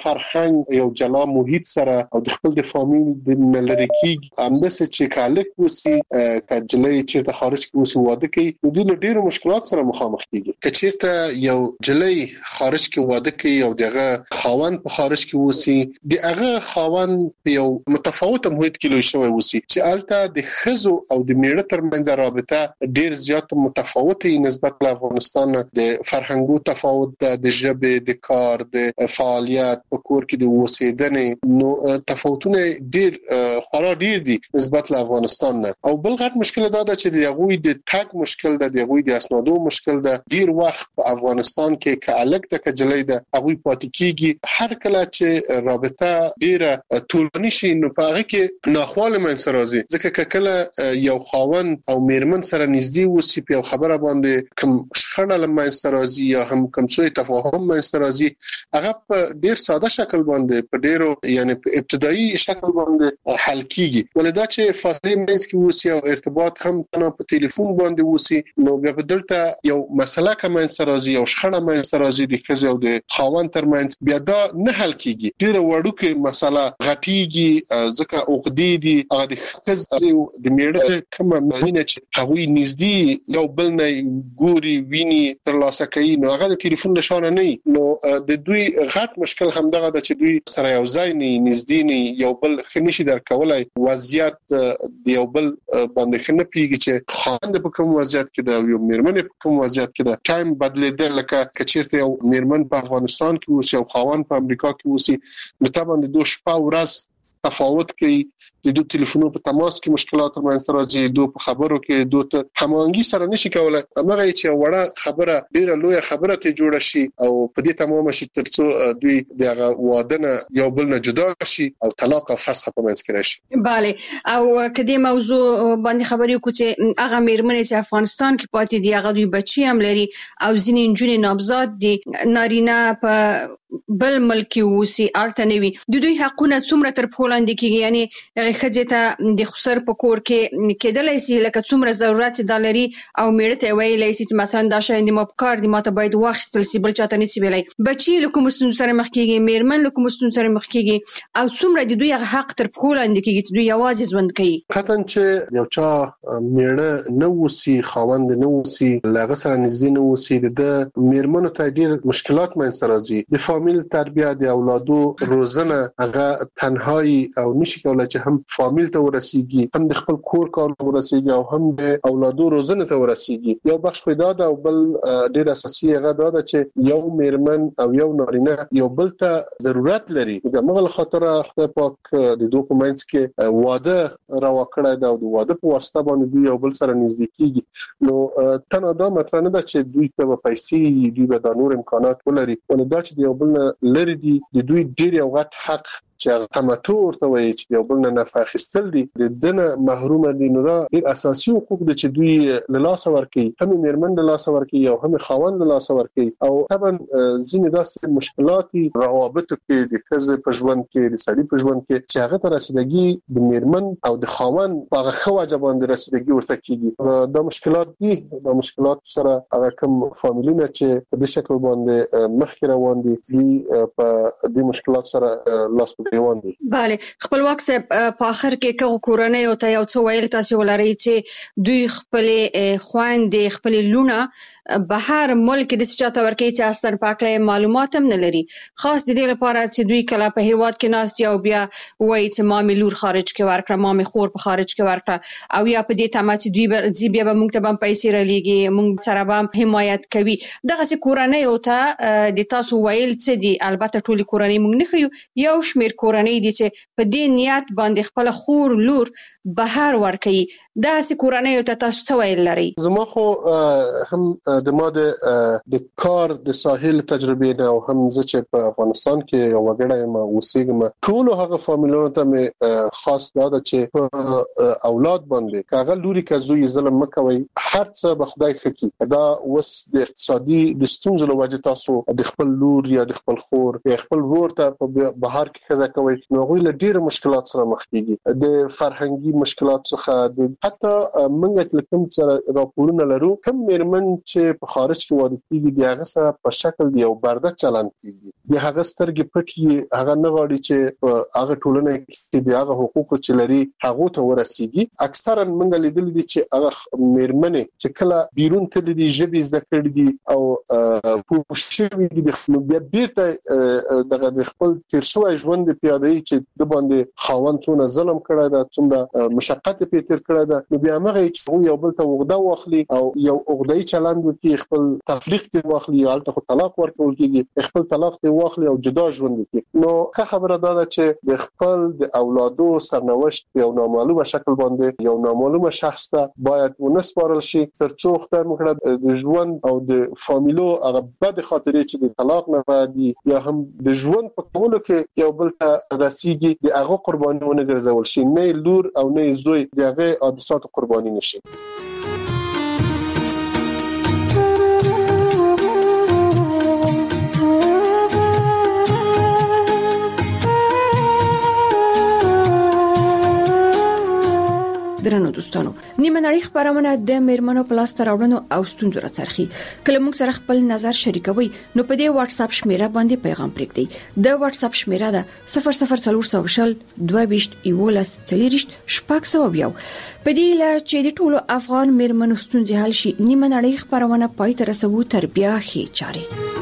فرهنګ یو جلا محیط سره او د خپل د فامیل د نلری کې همداسې چې کالک وسی کجلې چې خارج کې وسی واده کوي نو د ډیرو مشکلات سره مخامخ کیږي. کچیرته یو جلۍ خارج کې واده کوي او دغه خاوند په خارج کې وسی دغه خاوند په یو متفاوت محیط کې لوي شوی وسی چې البته د خزو او د میړه ترمنځ رابطه ډیر زیات متفاوته نسبت له افغانستان د فرهنګو تفاوت د ژبې د کار د فعالیت په کور کې د اوسېدنې نو تفاوتونه ډیر خورا ډیر دي نسبت له افغانستان نه. او بل غټ مشکل دا ده چې د یغوی د تاګ مشکل ده د یغوی د اسنادو مشکل ده. ډیر وخت په افغانستان کې کالک د کجلې ده هغه پاتې کیږي هر کله چې رابطه ډیره ټولنی شي نو په هغه کې ناخواله من سره راځي ځکه کله یو خاوند او میرمن سره نږدې وسی په خبره باندې کوم شخړه لمن سره راځي یا هم کوم څه تفاهم من سره راځي هغه په ډیر ساده شکل باندې په ډیرو یعنی په ابتدایي شکل باندې حل کیږي. ولدا چې فاصله منځ کې وسی او ارتباط هم نه په ټلیفون باندې وسی نو بیا په دلته یو مسله کوم سره راځي او شخړه مې سره راځي د خزي او د خاوند ترمنځ بیا دا نه حل کیږي. ډیر وړوکې مسله غټیږي ځکه عقدې دي هغه د خزي د میړه کوم مینه چې هغه نږدې یو بل نه ګوري ویني تر لاسه کوي نو هغه د ټلیفون نشانه نه نو د دوی غټ مشکل هم دغه د چې دوی سره یو ځای نه نږدې نه یو بل خنشي درکولای وضعیت د یو بل باندې خنه پیږي چې خاوند په کوم وضعیت کې دا یو میرمن په کوم وضعیت کې دا ټایم بدلیدل لکه کچیرته یو میرمن په افغانستان کې اوسي او خاوند په امریکا کې اوسي نو طبعا د دوه شپه ورځ تفاوت کوي د دوه ټلیفونو په تماس کې مشکلات ترمنځ راځي دوه په خبرو کې دوه ته هماهنګي سره نشي کولای. هغه چې وړه خبره ډیره لوی خبره ته جوړه شي او په دې تمام شي ترڅو دوی دغه وادنه یو بل نه جدا شي او طلاق او فسخ په منځ کې راشي. bale او کدي موضوع باندې خبرې کو چې هغه میرمنې چې افغانستان کې پاتې دي هغه دوی بچي هم لري او ځینې نجونې نابزاد دي نارینه په بل ملک ووسی الته نه وي د دوی حقونه څومره تر پښو لاندې کیږي یعنی هغه ښځې ته د خسر په کور کې کېدلی سي لکه څومره ضرورت دا لري او میړه ته ویلی سي چې مثلا دا شی د ما په کار دي ماته باید واخیستل سي بل چاته نشي ویلی بچي له کومو ستونزو سره مخ کیږي میرمن له کومو ستونزو سره مخ کیږي او څومره د دوی هغه حق تر پښو لاندې کیږي چې دوی یوازې ژوند کوي قطعا چې یو چا میړه نه وسی خاوند نه وسی لغه سره نږدې نه وسی د میرمنو ته ډیر مشکلات منځ راځي د فامیل تربیه د اولادو روزنه هغه تنهایی او نشي کولای چې هم فامیل ته ورسیږي هم د خپل کور کار ورسیږي او هم د اولادو روزنه ته ورسیږي یو بخش پیدا ده او بل ډیر اساسي هغه دا ده چې یو میرمن او یو نارینه یو بل ته ضرورت لري د مغل خاطر خدای پاک د دوه کومنس کې واده راو کړی دا د واده په واسطه باندې دوی یو بل سره نږدې کیږي نو تنه دا مطلب نه ده چې دوی ته پیسې دوی به د نور امکانات ولري ولې دا چې یو بل لري دي د دوی ډیر یو غټ حق چې تمتع ورته وایي چې یو بل نه نفع اخیستل دي د دنه محروم دي نو دا ډیر اساسي حقوق دي چې دوی له لاس ورکي هم میرمن له لاس ورکي او هم خاوند له لاس ورکي او طبعا ځینې داسې مشکلات روابط کې د ښځې په ژوند کې د سړي په ژوند کې چې هغه ته رسیدګي د میرمن او د خاوند په هغه خو وجبان د رسیدګي ورته کیږي دا مشکلات دي دا مشکلات سره هغه کوم فامیلونه چې په دې شکل باندې مخکې روان دي په دې مشکلات سره لاس بله خپلواک صاحب په اخر کې کوم کورنۍ او ته یو څه ویل تاسو ولرئ چې دوی خپل خويندې خپل لونه بهر ملک د چاته ورکي چې اصلا پاکله معلومات هم نه لري خاص د دې لپاره چې دوی کله په هیواد کې ناست او بیا وایي چې مامي لور خارج کې ورکړه مامي خور په خارج کې ورکړه او یا په دې تمه چې دوی به بیا به موږ ته هم پیسې رالېږي موږ سره به حمایت کوي دغه څه کورنۍ او ته د تاسو ویل څه دي البته ټولي کورنۍ موږ نه خو یو شمیر کورنۍ دي چې په دې نیت باندې خپل خور لور بهر ورکي دا سې کورنۍ ته تاسو څه ویل لري زما خو هم د ماده د کار د ساحل تجربه نه او هم زه چې په افغانستان کې یو وګړی ما اوسېږم ټول هغه فامیلونو ته مې خاص دا ده چې په اولاد باندې کاغه لوري کزوی ظلم مکوي هر څه به خدای خکې دا وس د اقتصادي د ستونزو لوجه تاسو د خپل لور یا د خپل خور یا خپل ورور ته په بهر کې خزه کوي نو غوي له ډیر مشکلات سره مخ کیږي د فرهنګي مشکلات څخه د حتی منګت لکم سره راپورونه لرو کوم میرمن چې په خارج کې واده کیږي د هغه سره په شکل دی او برده چلند کیږي د هغه سترګې پټي هغه نه غواړي چې هغه ټولنه کې د هغه حقوق چې لري هغه ته ورسیږي اکثرا منګ لیدل دي چې هغه میرمن چې کله بیرون ته دي ژبې زده کړې دي او پوښښوي دي د بیا بیرته دغه د خپل تیر شوی ژوند پیاده‌ای چې د باندې خاوندونه ظلم کړی دا څومره مشقت په تیر کړی دا نو بیا هغه چې یو بل ته وغدا واخلي او یو وغدای چلند وکړي خپل تفریق ته واخلي او ته طلاق ورکول کیږي خپل طلاق ته واخلي او جدا ژوند وکړي نو که خبره دا ده چې د خپل د اولادو سرنوشت یو نامعلومه شکل باندې یو نامعلومه شخص ته باید ونسپارل شي ترڅو خدای مکړه د ژوند او د فامیلو هغه بد خاطرې چې د طلاق نه بعد یا هم د ژوند په کولو کې یو بل ته رسیږي د هغه قربانیونه ګرځول شي نه لور او نه زوی د هغه حادثات قرباني نشي درنو دوستانو نیمه نړۍ خبرونه د میرمنو په لاس راوړنو او ستونزو راڅرخي کله موږ سره خپل نظر شریکوي نو په دې واتس اپ شمیره باندې پیغام پرېږدئ د واتس اپ شمیره ده صفر صفر څلور سوشل دوه بیشت ایولس چلیریشت شپږ سوه یو په دې لا چې د ټولو افغان میرمنو ستونزې حل شي نیمه نړۍ خبرونه پای ته رسوي تر بیا هي چاري